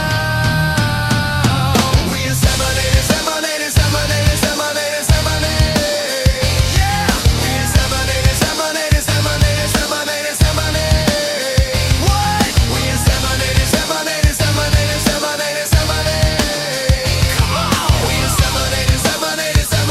We inseminate, inseminate, inseminate, inseminate, inseminate. Yeah, we inseminate, inseminate, inseminate, inseminate, inseminate. What? We inseminate, inseminate, inseminate, inseminate, inseminate. Come on. We inseminate, inseminate, inseminate.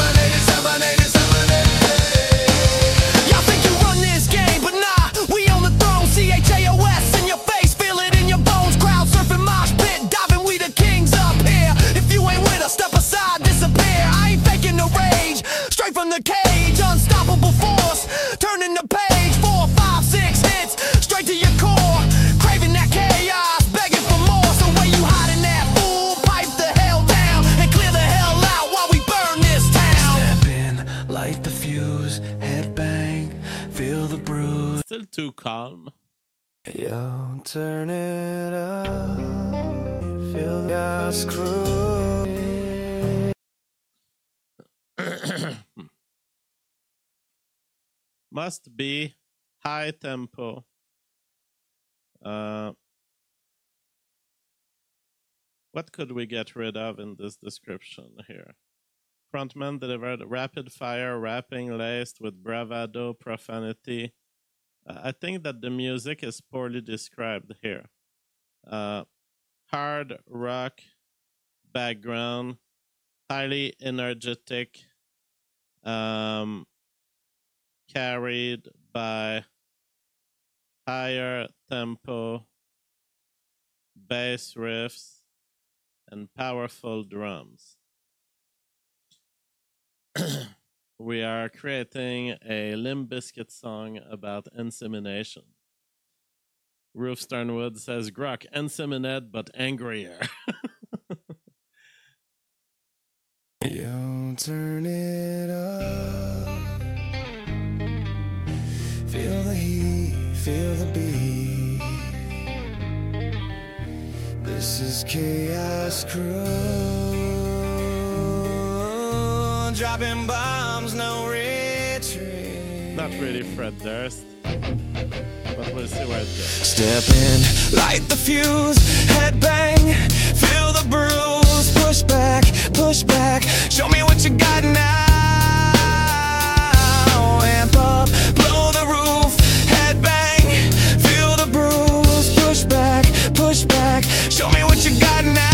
bruise. Still too calm. Yo, turn it up. Feel your screw. Must be high tempo. Uh, what could we get rid of in this description here? Frontman delivered rapid fire rapping laced with bravado, profanity. Uh, I think that the music is poorly described here. Uh, hard rock background, highly energetic, um, carried by higher tempo, bass riffs, and powerful drums. We are creating a Limp Bizkit song about insemination. Ruth Sternwood says, Grok, inseminate, but angrier. Yo, turn it up. Feel the heat, feel the beat. This is Chaos Crew. Dropping bombs, no retreat. Not really Fred Durst, but we'll see where it goes. Step in, light the fuse, head bang, feel the bruise. Push back, push back, show me what you got now. Amp up, blow the roof, head bang, feel the bruise. Push back, push back, show me what you got now.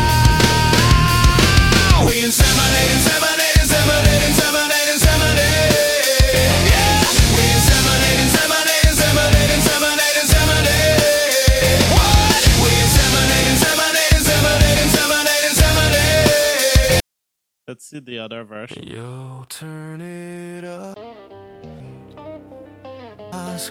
We inseminate, inseminate, inseminate, inseminate, inseminate. Yeah, we inseminate, inseminate, inseminate, inseminate, inseminate. What? We inseminate, inseminate, inseminate, inseminate, inseminate. Let's see the other version. Yo, turn it up. Chaos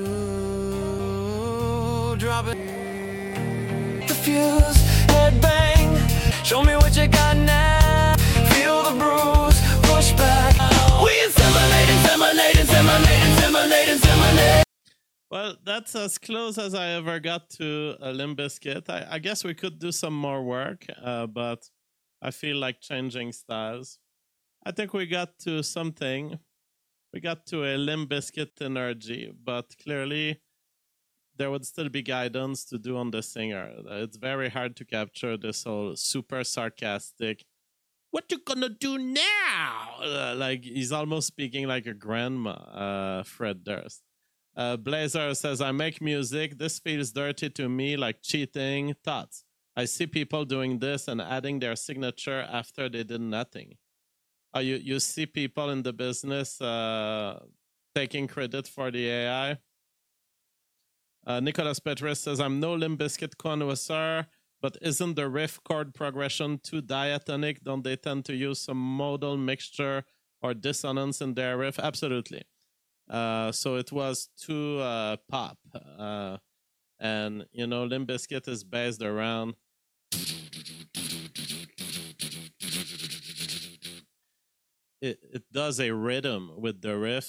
Crew, drop it. The fuse, head bang. Show me what you got now. Feel the bruise, push back. We inseminate, inseminate, inseminate, inseminate, inseminate. Well, that's as close as I ever got to a Limp Bizkit. I, I guess we could do some more work, uh, but I feel like changing styles. I think we got to something. We got to a Limp Bizkit energy, but clearly there would still be guidance to do on the singer. It's very hard to capture this whole super sarcastic, what you gonna do now? Uh, like he's almost speaking like a grandma, uh, Fred Durst. Uh, Blazer says, I make music. This feels dirty to me, like cheating. Thoughts. I see people doing this and adding their signature after they did nothing. Uh, you, you see people in the business uh, taking credit for the A I. Uh, Nicholas Petrus says, I'm no Limp Bizkit connoisseur, but isn't the riff chord progression too diatonic? Don't they tend to use some modal mixture or dissonance in their riff? Absolutely. Uh, so it was too uh, pop. Uh, and, you know, Limp Bizkit is based around it, it does a rhythm with the riff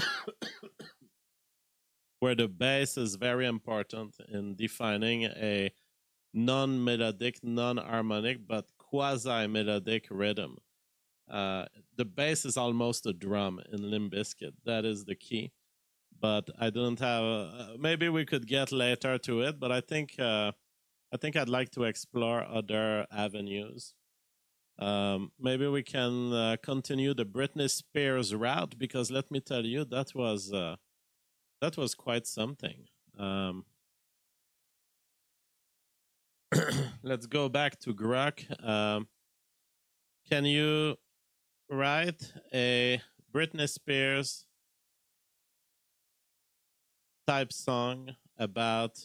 where the bass is very important in defining a non-melodic, non-harmonic, but quasi-melodic rhythm. Uh, the bass is almost a drum in Limp Bizkit. That is the key. But I don't have. Uh, maybe we could get later to it. But I think uh, I think I'd like to explore other avenues. Um, maybe we can uh, continue the Britney Spears route, because let me tell you, that was uh, that was quite something. Um, let's go back to Grok. Um, can you write a Britney Spears type song about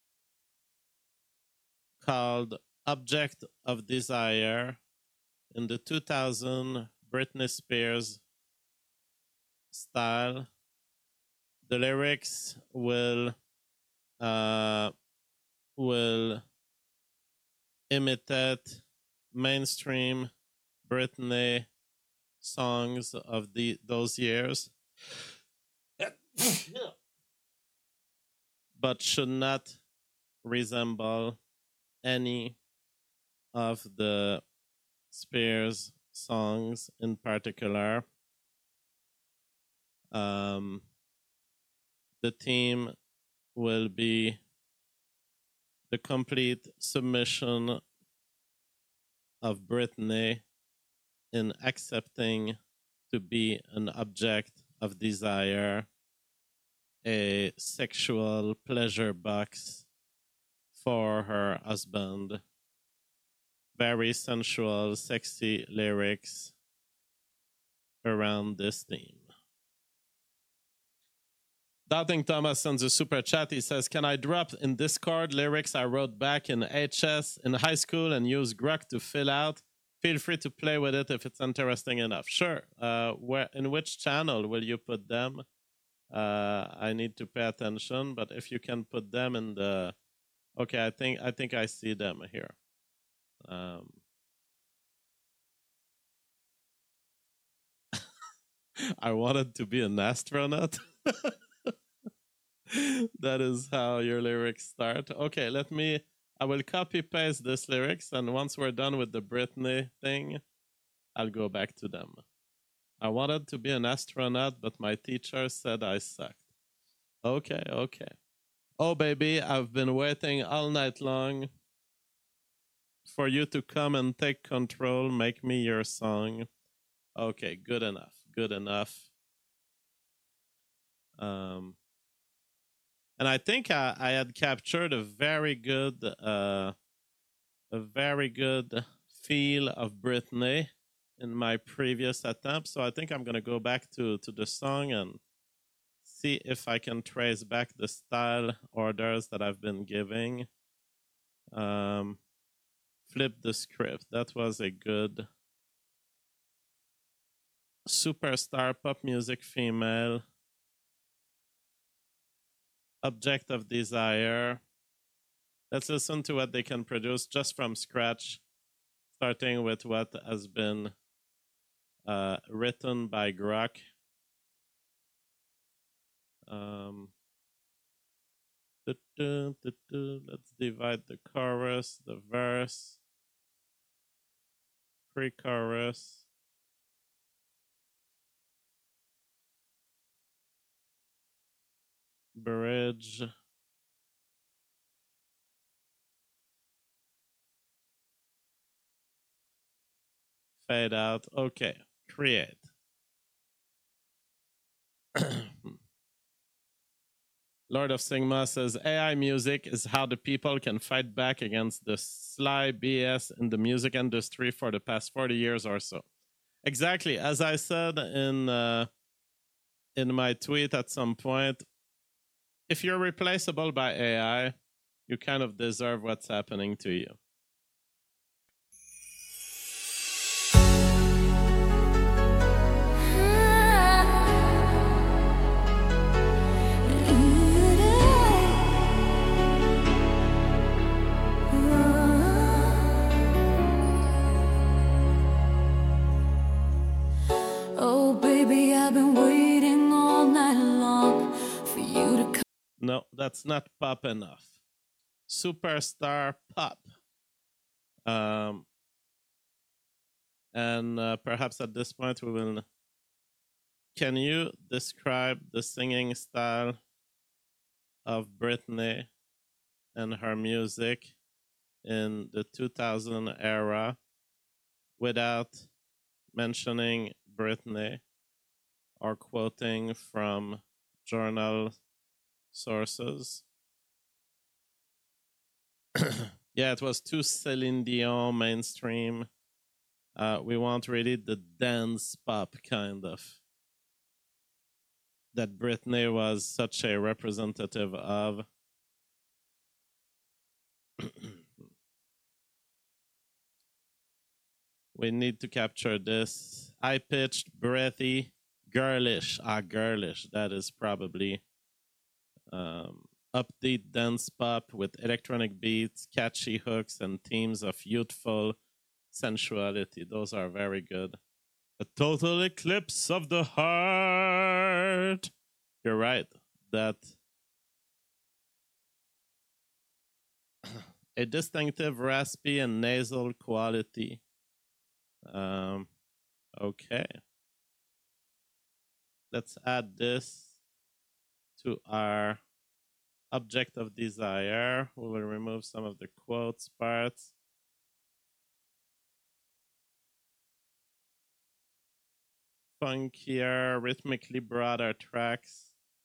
called Object of Desire in the two thousand Britney Spears style? The lyrics will uh, will imitate mainstream Britney songs of the those years. but should not resemble any of the Spears songs in particular. Um, the theme will be the complete submission of Britney in accepting to be an object of desire, a sexual pleasure box for her husband. Very sensual, sexy lyrics around this theme. Doubting Thomas sends a super chat. He says, can I drop in Discord lyrics I wrote back in H S in high school and use Grok to fill out? Feel free to play with it if it's interesting enough. Sure. Uh, where in which channel will you put them? Uh, I need to pay attention, but if you can put them in the... Okay, I think I think I see them here. Um, I wanted to be an astronaut. That is how your lyrics start. Okay, let me... I will copy paste this lyrics, and once we're done with the Britney thing, I'll go back to them. I wanted to be an astronaut, but my teacher said I sucked. Okay, okay. Oh, baby, I've been waiting all night long for you to come and take control, make me your song. Okay, good enough, good enough. Um... And I think I, I had captured a very good, uh, a very good feel of Britney in my previous attempt. So I think I'm gonna go back to, to the song and see if I can trace back the style orders that I've been giving. Um, flip the script. That was a good superstar pop music female. Object of desire. Let's listen to what they can produce just from scratch, starting with what has been uh, written by Grok. Um, let's divide the chorus, the verse, pre-chorus. Bridge. Fade out. Okay. Create. Lord of Sigma says A I music is how the people can fight back against the sly B S in the music industry for the past forty years or so. Exactly. As I said in uh, in my tweet at some point, if you're replaceable by A I, you kind of deserve what's happening to you. Oh, baby, I've been waiting all night long for you to come. No, that's not pop enough. Superstar pop. Um, and uh, perhaps at this point we will... Can you describe the singing style of Britney and her music in the two thousand era without mentioning Britney or quoting from journal sources? Yeah, it was too Celine Dion mainstream. Uh, we want really the dance pop kind of that Britney was such a representative of. We need to capture this. High-pitched, breathy, girlish. Ah, girlish. That is probably um, upbeat dance pop with electronic beats, catchy hooks, and themes of youthful sensuality. Those are very good. A total eclipse of the heart. You're right. That a distinctive raspy and nasal quality. Um, okay. Let's add this to our object of desire. We will remove some of the quotes parts. Funkier, rhythmically broader tracks.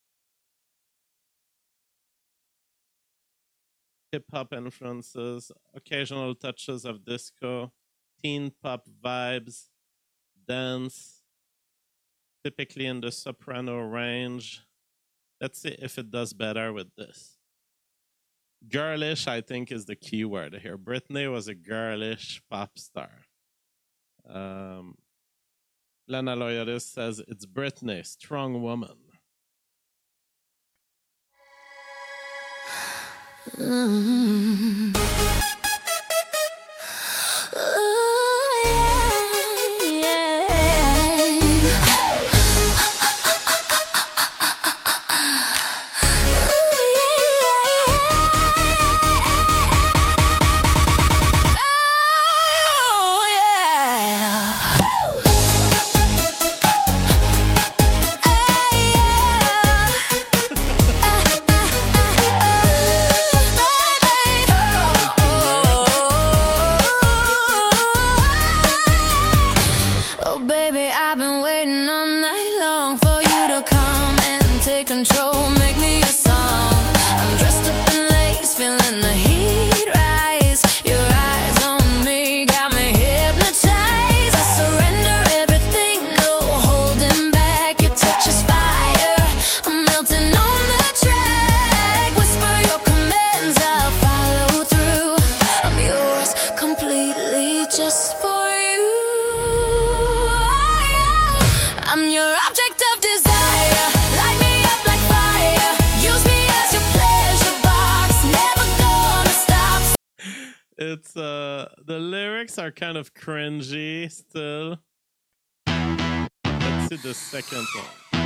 Hip-hop influences, occasional touches of disco, teen pop vibes, dance, typically in the soprano range. Let's see if it does better with this. Girlish, I think, is the key word here. Britney was a girlish pop star. Um, Lana Loyalis says, it's Britney, strong woman. Mm-hmm. It's uh the lyrics are kind of cringy still. Let's see the second one.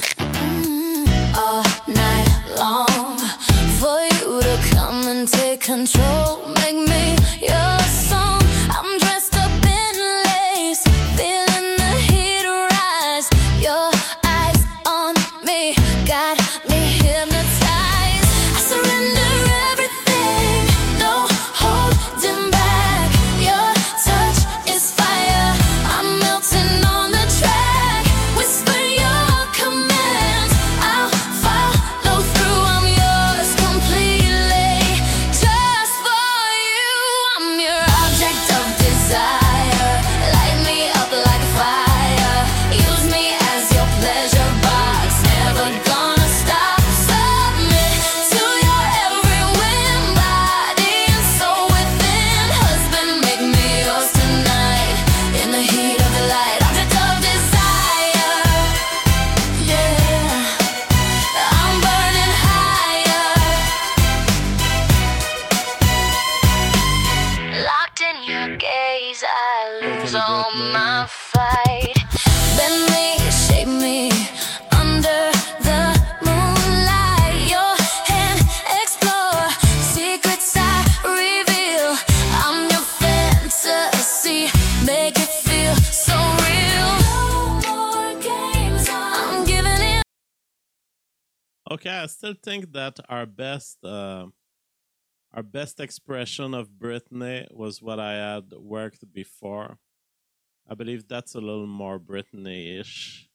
All night long for you to come and take control, make me your song. I'm dressed up in lace, feeling the heat rise. Your eyes on me got me hypnotized. I surrender everything, no holding back. Your touch is fire, I'm melting on the track. Whisper your commands, I'll follow through. I'm yours completely, just for you. I'm your object of desire. Light me up like a fire. Use me as your pleasure box. Never gonna stop. Submit to your every whim. Body and soul within. Husband, make me yours tonight. In the heat of the light. Object of desire. Yeah, I'm burning higher. Locked in your gaze, I lose all my fight. Bend me, shape me under the moonlight. Your hand explore secrets I reveal. I'm your fantasy, make it feel so real. No more games, I'm giving in. Okay, I still think that our best uh, our best expression of Britney was what I had worked before. I believe that's a little more Britney-ish.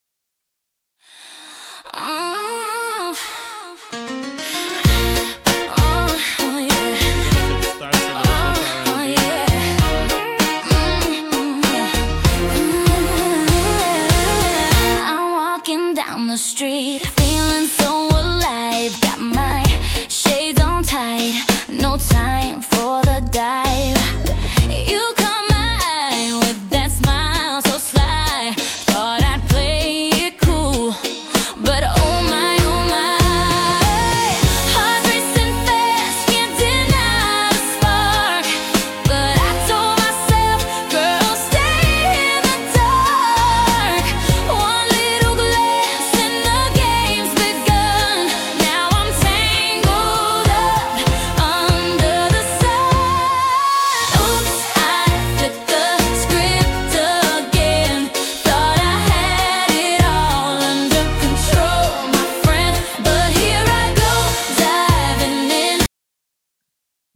Oh, oh, yeah. It starts a little bit Oh, R and B. yeah. I'm walking down the street, feeling so alive. Got my shades on tight, no time for the dive. You caught my eye with that smile so sly. Thought I'd play it cool, but oh my, oh my. Heart racing fast, can't deny the spark. But I told myself, girl, stay in the dark. One little glance and the game's begun. Now I'm tangled up under the sun.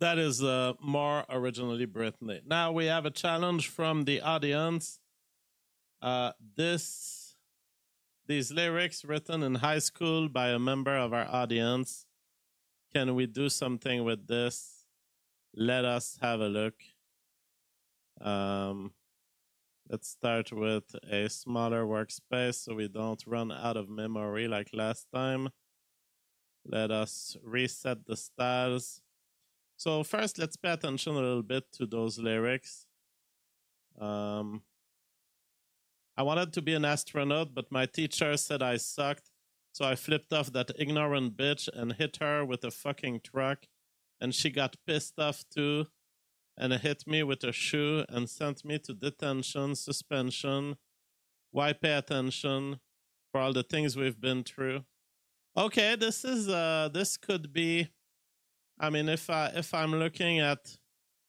that is uh, more originally Britney. Now we have a challenge from the audience. Uh, this, these lyrics written in high school by a member of our audience. Can we do something with this? Let us have a look. Um, let's start with a smaller workspace so we don't run out of memory like last time. Let us reset the styles. So first, let's pay attention a little bit to those lyrics. Um, I wanted to be an astronaut, but my teacher said I sucked. So I flipped off that ignorant bitch and hit her with a fucking truck. And she got pissed off too and hit me with a shoe and sent me to detention, suspension. Why pay attention for all the things we've been through? Okay, this is uh this could be, I mean, if I if I'm looking at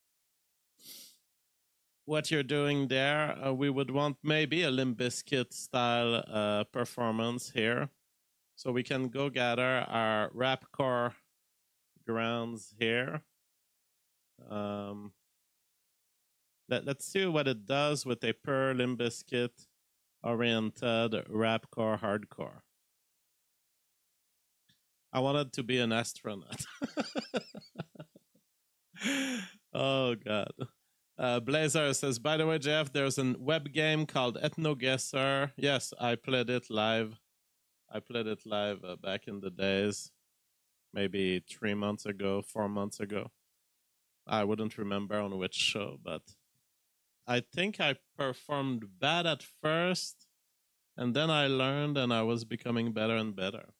what you're doing there, uh, we would want maybe a Limp Bizkit style uh, performance here. So we can go gather our rapcore grounds here. Um, let, let's see what it does with a pure Limp Bizkit oriented rapcore hardcore. I wanted to be an astronaut. Oh, God. Uh, Blazer says, by the way, Jeff, there's a web game called Ethnoguesser. Yes, I played it live. I played it live uh, back in the days. Maybe three months ago, four months ago. I wouldn't remember on which show, but I think I performed bad at first, and then I learned and I was becoming better and better.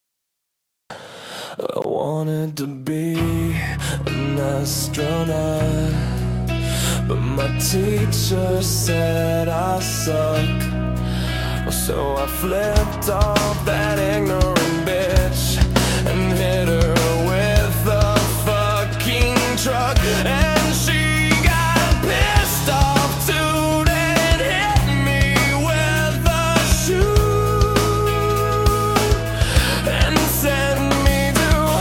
I wanted to be an astronaut, but my teacher said I suck. So I flipped off that ignorant bitch and hit her with a fucking truck. And she got pissed off too and hit me with a shoe and sent me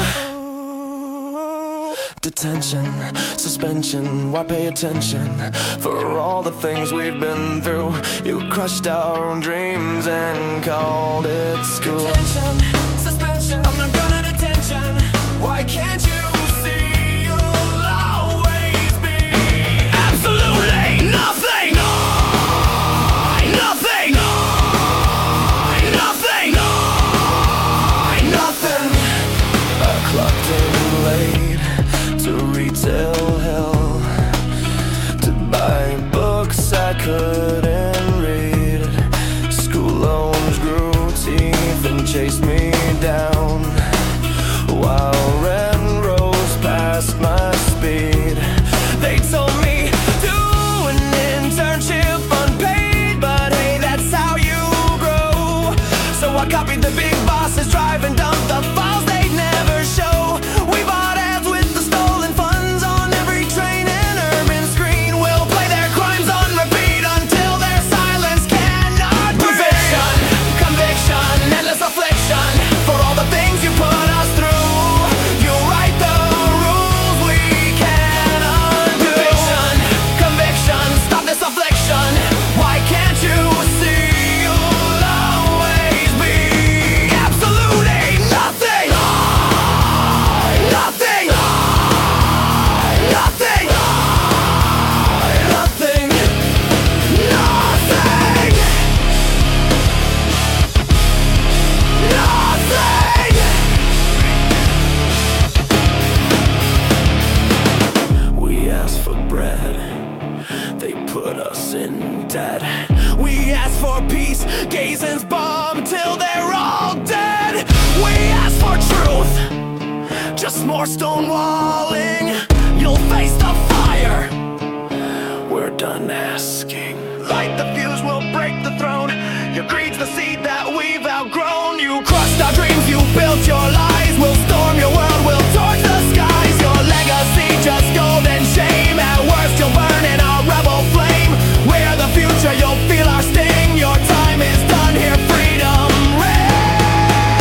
to detention, suspension. Why pay attention for all the things we've been through? You crushed our dreams and called it school. Detention, suspension, I'm not gonna detention. Why can't you see you'll always be absolutely nothing? Nothing, nothing, nothing. I clocked in late to retail hell to buy books I couldn't read. School loans grew teeth and chased me down while rent rose past my speed. They told me do an internship unpaid, but hey, that's how you grow. So I copied the big bosses, drive and dump the files they'd never show. We bought ads with the stolen funds on every train and urban screen. We'll play their crimes on repeat until their silence cannot breathe. Conviction, conviction, endless affliction for all the things you put us through. You write the rules we can undo. Conviction, conviction, stop this affliction. Why can't you see you'll always be absolutely nothing? Nothing, nothing, nothing, nothing, nothing. We asked for bread, they put us in debt. We asked for peace, Gazans bomb till they're all dead. We asked for truth, just more stonewalling. You'll face the fire. We're done asking. Light the fuse, we'll break the throne. Your greed's the seed that we've outgrown. You crushed our dreams, you built your lies. We'll storm your world, we'll torch the skies. Your legacy just gold and shame. At worst you'll burn in our rebel flame. We're the future, you'll feel our sting. Your time is done here, freedom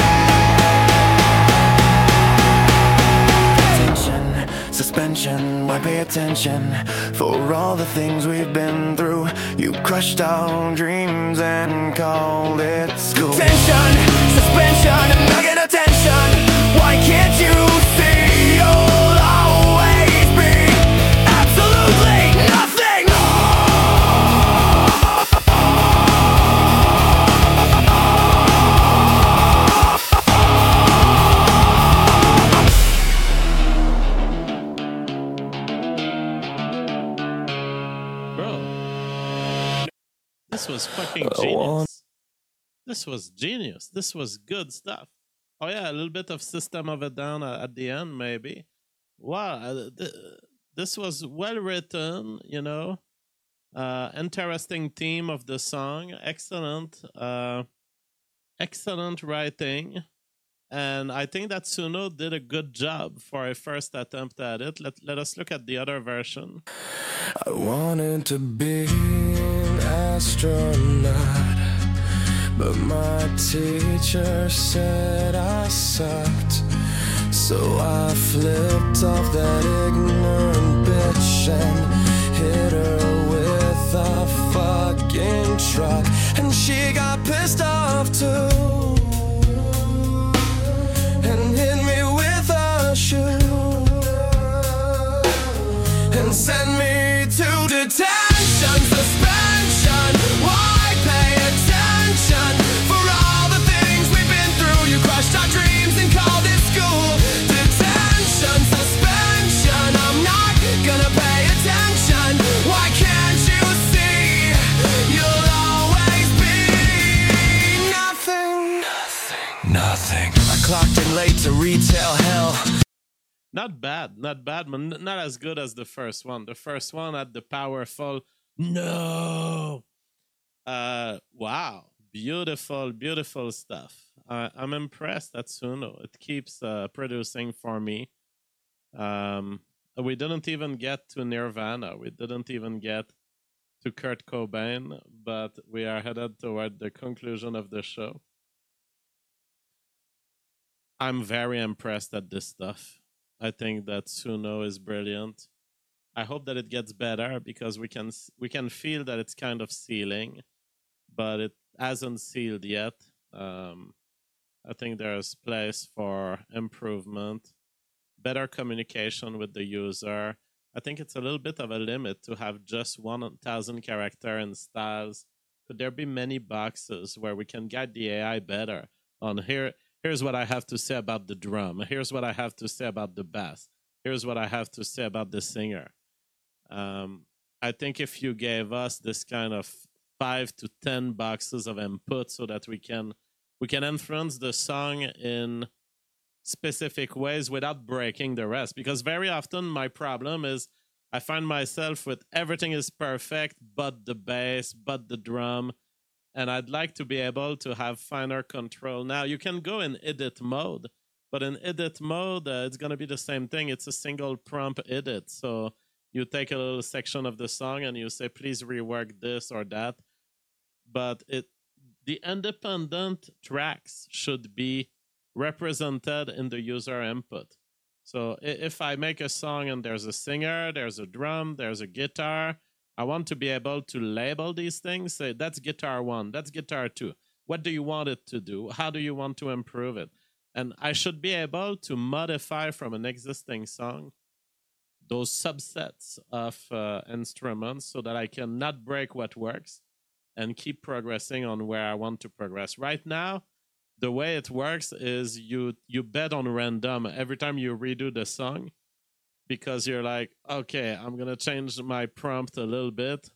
reigns. Suspension, why pay attention for all the things we've been through. You crushed our dreams and called it school. Tension, suspension, and not get attention. Why can't you see you'll always be absolutely nothing? This was fucking genius. This was genius. This was good stuff. Oh yeah, a little bit of System of a Down at the end, maybe. Wow, th- this was well written. You know, uh, interesting theme of the song. Excellent, uh, excellent writing, and I think that Suno did a good job for a first attempt at it. Let Let us look at the other version. I wanted to be an astronaut, but my teacher said I sucked. So I flipped off that ignorant bitch and hit her with a fucking truck. And she got pissed off too, and hit me with a shoe, and sent me to detention, suspension. Why pay attention for all the things we've been through? You crushed our dreams and called it school. Detention, suspension. I'm not gonna pay attention. Why can't you see you'll always be nothing? Nothing. Nothing. I clocked in late to retail hell. Not bad, not bad, but not as good as the first one. The first one had the powerful no. Uh, wow, beautiful, beautiful stuff. Uh, I'm impressed at Suno. It keeps uh, producing for me. Um, we didn't even get to Nirvana. We didn't even get to Kurt Cobain, but we are headed toward the conclusion of the show. I'm very impressed at this stuff. I think that Suno is brilliant. I hope that it gets better because we can we can feel that it's kind of sealing, but it hasn't sealed yet. Um, I think there's place for improvement, better communication with the user. I think it's a little bit of a limit to have just one thousand character and styles. Could there be many boxes where we can guide the A I better on here? Here's what I have to say about the drum. Here's what I have to say about the bass. Here's what I have to say about the singer. Um, I think if you gave us this kind of five to ten boxes of input so that we can we can influence the song in specific ways without breaking the rest. Because very often my problem is I find myself with everything is perfect but the bass, but the drum. And I'd like to be able to have finer control. Now, you can go in edit mode, but in edit mode, uh, it's going to be the same thing. It's a single prompt edit. So you take a little section of the song and you say, please rework this or that. But it, the independent tracks should be represented in the user input. So if I make a song and there's a singer, there's a drum, there's a guitar, I want to be able to label these things, say, that's guitar one, that's guitar two. What do you want it to do? How do you want to improve it? And I should be able to modify from an existing song those subsets of uh, instruments so that I can not break what works and keep progressing on where I want to progress. Right now, the way it works is you you bet on random every time you redo the song, because you're like, okay, I'm going to change my prompt a little bit.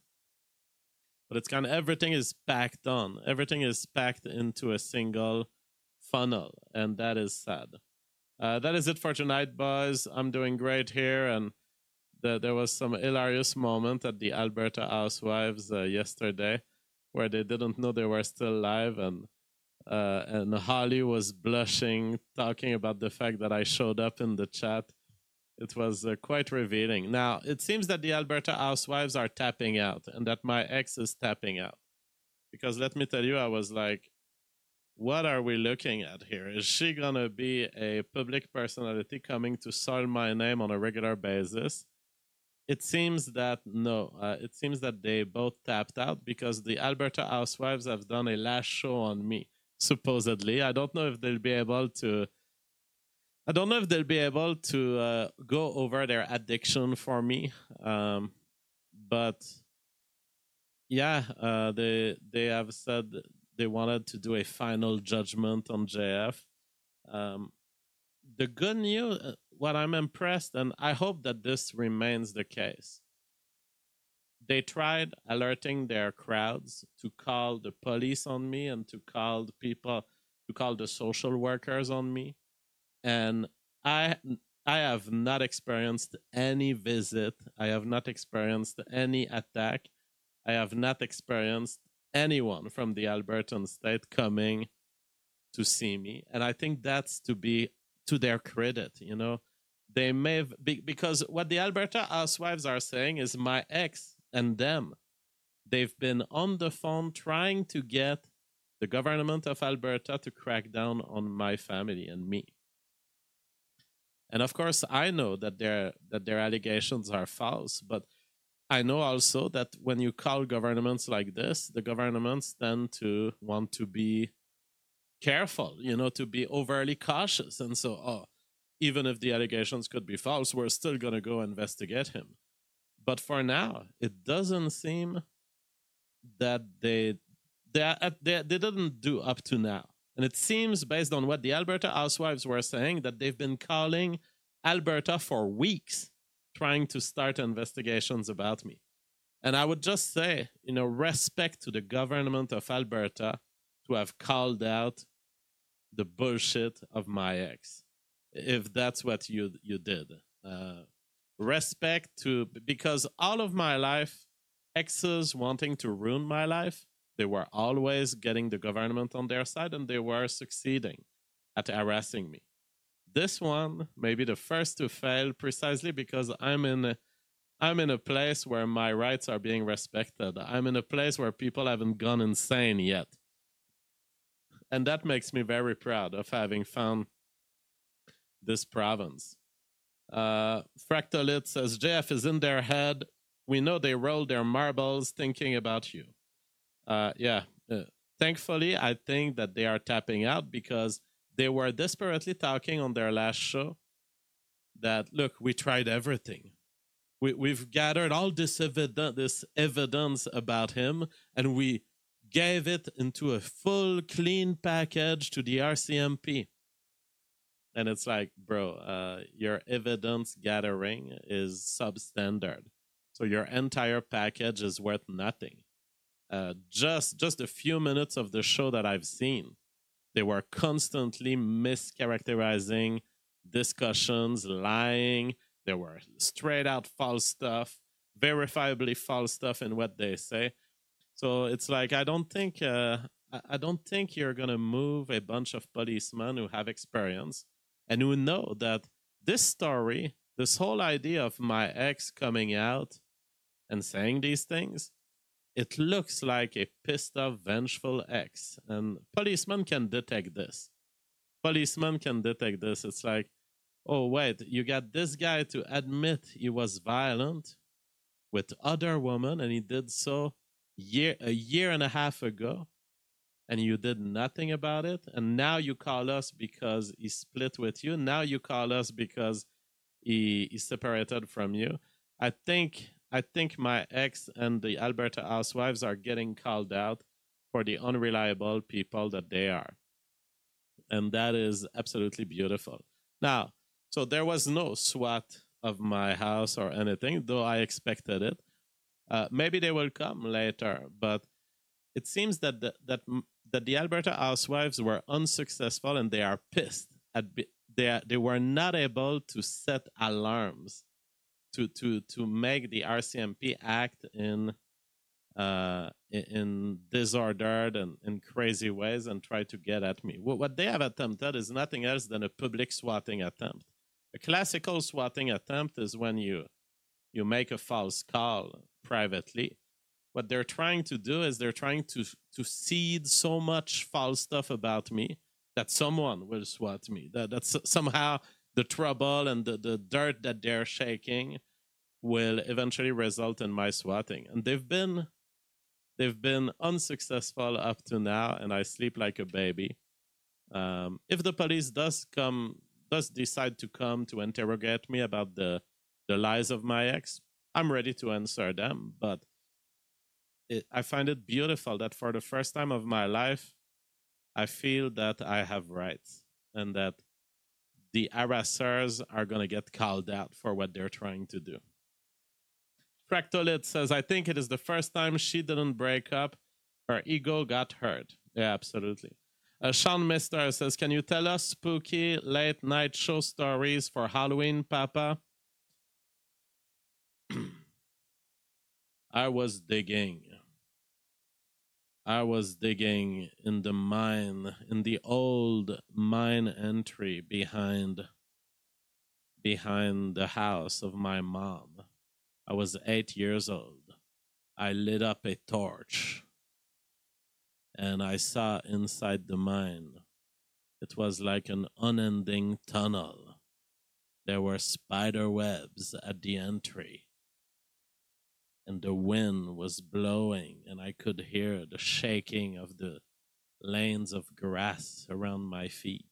But it's kind of everything is packed on. Everything is packed into a single funnel. And that is sad. Uh, that is it for tonight, boys. I'm doing great here. And the, there was some hilarious moment at the Alberta Housewives uh, yesterday where they didn't know they were still live. And, uh, and Holly was blushing, talking about the fact that I showed up in the chat. It was uh, quite revealing. Now, it seems that the Alberta Housewives are tapping out and that my ex is tapping out. Because let me tell you, I was like, what are we looking at here? Is she going to be a public personality coming to soil my name on a regular basis? it seems that no, uh, it seems that they both tapped out because the Alberta Housewives have done a last show on me, supposedly. I don't know if they'll be able to. I don't know if they'll be able to uh, go over their addiction for me, um, but yeah, uh, they they have said they wanted to do a final judgment on J F. Um, the good news, what I'm impressed, and I hope that this remains the case. They tried alerting their crowds to call the police on me and to call the people, to call the social workers on me. And I I have not experienced any visit. I have not experienced any attack. I have not experienced anyone from the Albertan state coming to see me. And I think that's to be to their credit, you know. They may have, because what the Alberta Housewives are saying is my ex and them, they've been on the phone trying to get the government of Alberta to crack down on my family and me. And of course, I know that their that their allegations are false, but I know also that when you call governments like this, the governments tend to want to be careful, you know, to be overly cautious. And so, oh, even if the allegations could be false, we're still going to go investigate him. But for now, it doesn't seem that they they, they they didn't do up to now. And it seems, based on what the Alberta Housewives were saying, that they've been calling Alberta for weeks, trying to start investigations about me. And I would just say, you know, respect to the government of Alberta to have called out the bullshit of my ex, if that's what you you did. Uh, respect to, because all of my life, exes wanting to ruin my life, they were always getting the government on their side and they were succeeding at harassing me. This one may be the first to fail precisely because I'm in a, I'm in a place where my rights are being respected. I'm in a place where people haven't gone insane yet. And that makes me very proud of having found this province. Uh, Fractalit says, J F is in their head. We know they rolled their marbles thinking about you. Uh, yeah, uh, thankfully, I think that they are tapping out because they were desperately talking on their last show that, look, we tried everything. We, we've gathered all this, eviden- this evidence about him, and we gave it into a full, clean package to the R C M P. And it's like, bro, uh, your evidence gathering is substandard. So your entire package is worth nothing. Uh, just just a few minutes of the show that I've seen, they were constantly mischaracterizing discussions, lying. There were straight out false stuff, verifiably false stuff in what they say. So it's like I don't think uh, I don't think you're gonna move a bunch of policemen who have experience and who know that this story, this whole idea of my ex coming out and saying these things, it looks like a pissed off, vengeful ex. And policemen can detect this. Policemen can detect this. It's like, oh, wait, you got this guy to admit he was violent with other women, and he did so year a year and a half ago, and you did nothing about it. And now you call us because he split with you. Now you call us because he, he separated from you. I think... I think my ex and the Alberta Housewives are getting called out for the unreliable people that they are. And that is absolutely beautiful. Now, so there was no SWAT of my house or anything, though I expected it. Uh, maybe they will come later, but it seems that the, that that the Alberta Housewives were unsuccessful and they are pissed. At be, they, are, they were not able to set alarms to to to make the R C M P act in uh in disordered and in crazy ways and try to get at me. What they have attempted is nothing else than a public swatting attempt. A classical swatting attempt is when you you make a false call privately. What they're trying to do is they're trying to to seed so much false stuff about me that someone will swat me. That that's somehow the trouble and the, the dirt that they're shaking will eventually result in my swatting. And they've been they've been unsuccessful up to now, and I sleep like a baby. Um, if the police does come does decide to come to interrogate me about the the lies of my ex, I'm ready to answer them. But it, I find it beautiful that for the first time of my life, I feel that I have rights and that the harassers are going to get called out for what they're trying to do. Fractolit says, I think it is the first time she didn't break up. Her ego got hurt. Yeah, absolutely. Uh, Sean Mister says, can you tell us spooky late night show stories for Halloween, Papa? I was digging. I was digging in the mine, in the old mine entry behind, behind the house of my mom. I was eight years old. I lit up a torch and I saw inside the mine. It was like an unending tunnel. There were spider webs at the entry. And the wind was blowing, and I could hear the shaking of the lanes of grass around my feet.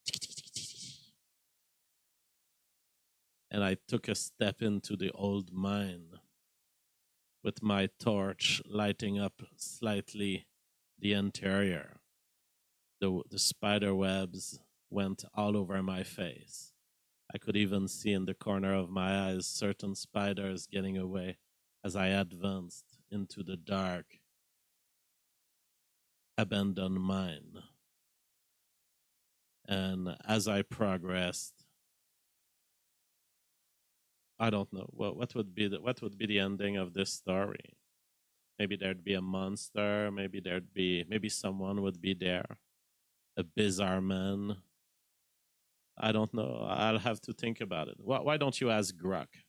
And I took a step into the old mine with my torch lighting up slightly the interior. The, the spider webs went all over my face. I could even see in the corner of my eyes certain spiders getting away as I advanced into the dark, abandoned mine. And as I progressed, I don't know what what would be the what would be the ending of this story. Maybe there'd be a monster. Maybe there'd be maybe someone would be there, a bizarre man. I don't know. I'll have to think about it. Why, why don't you ask Grok?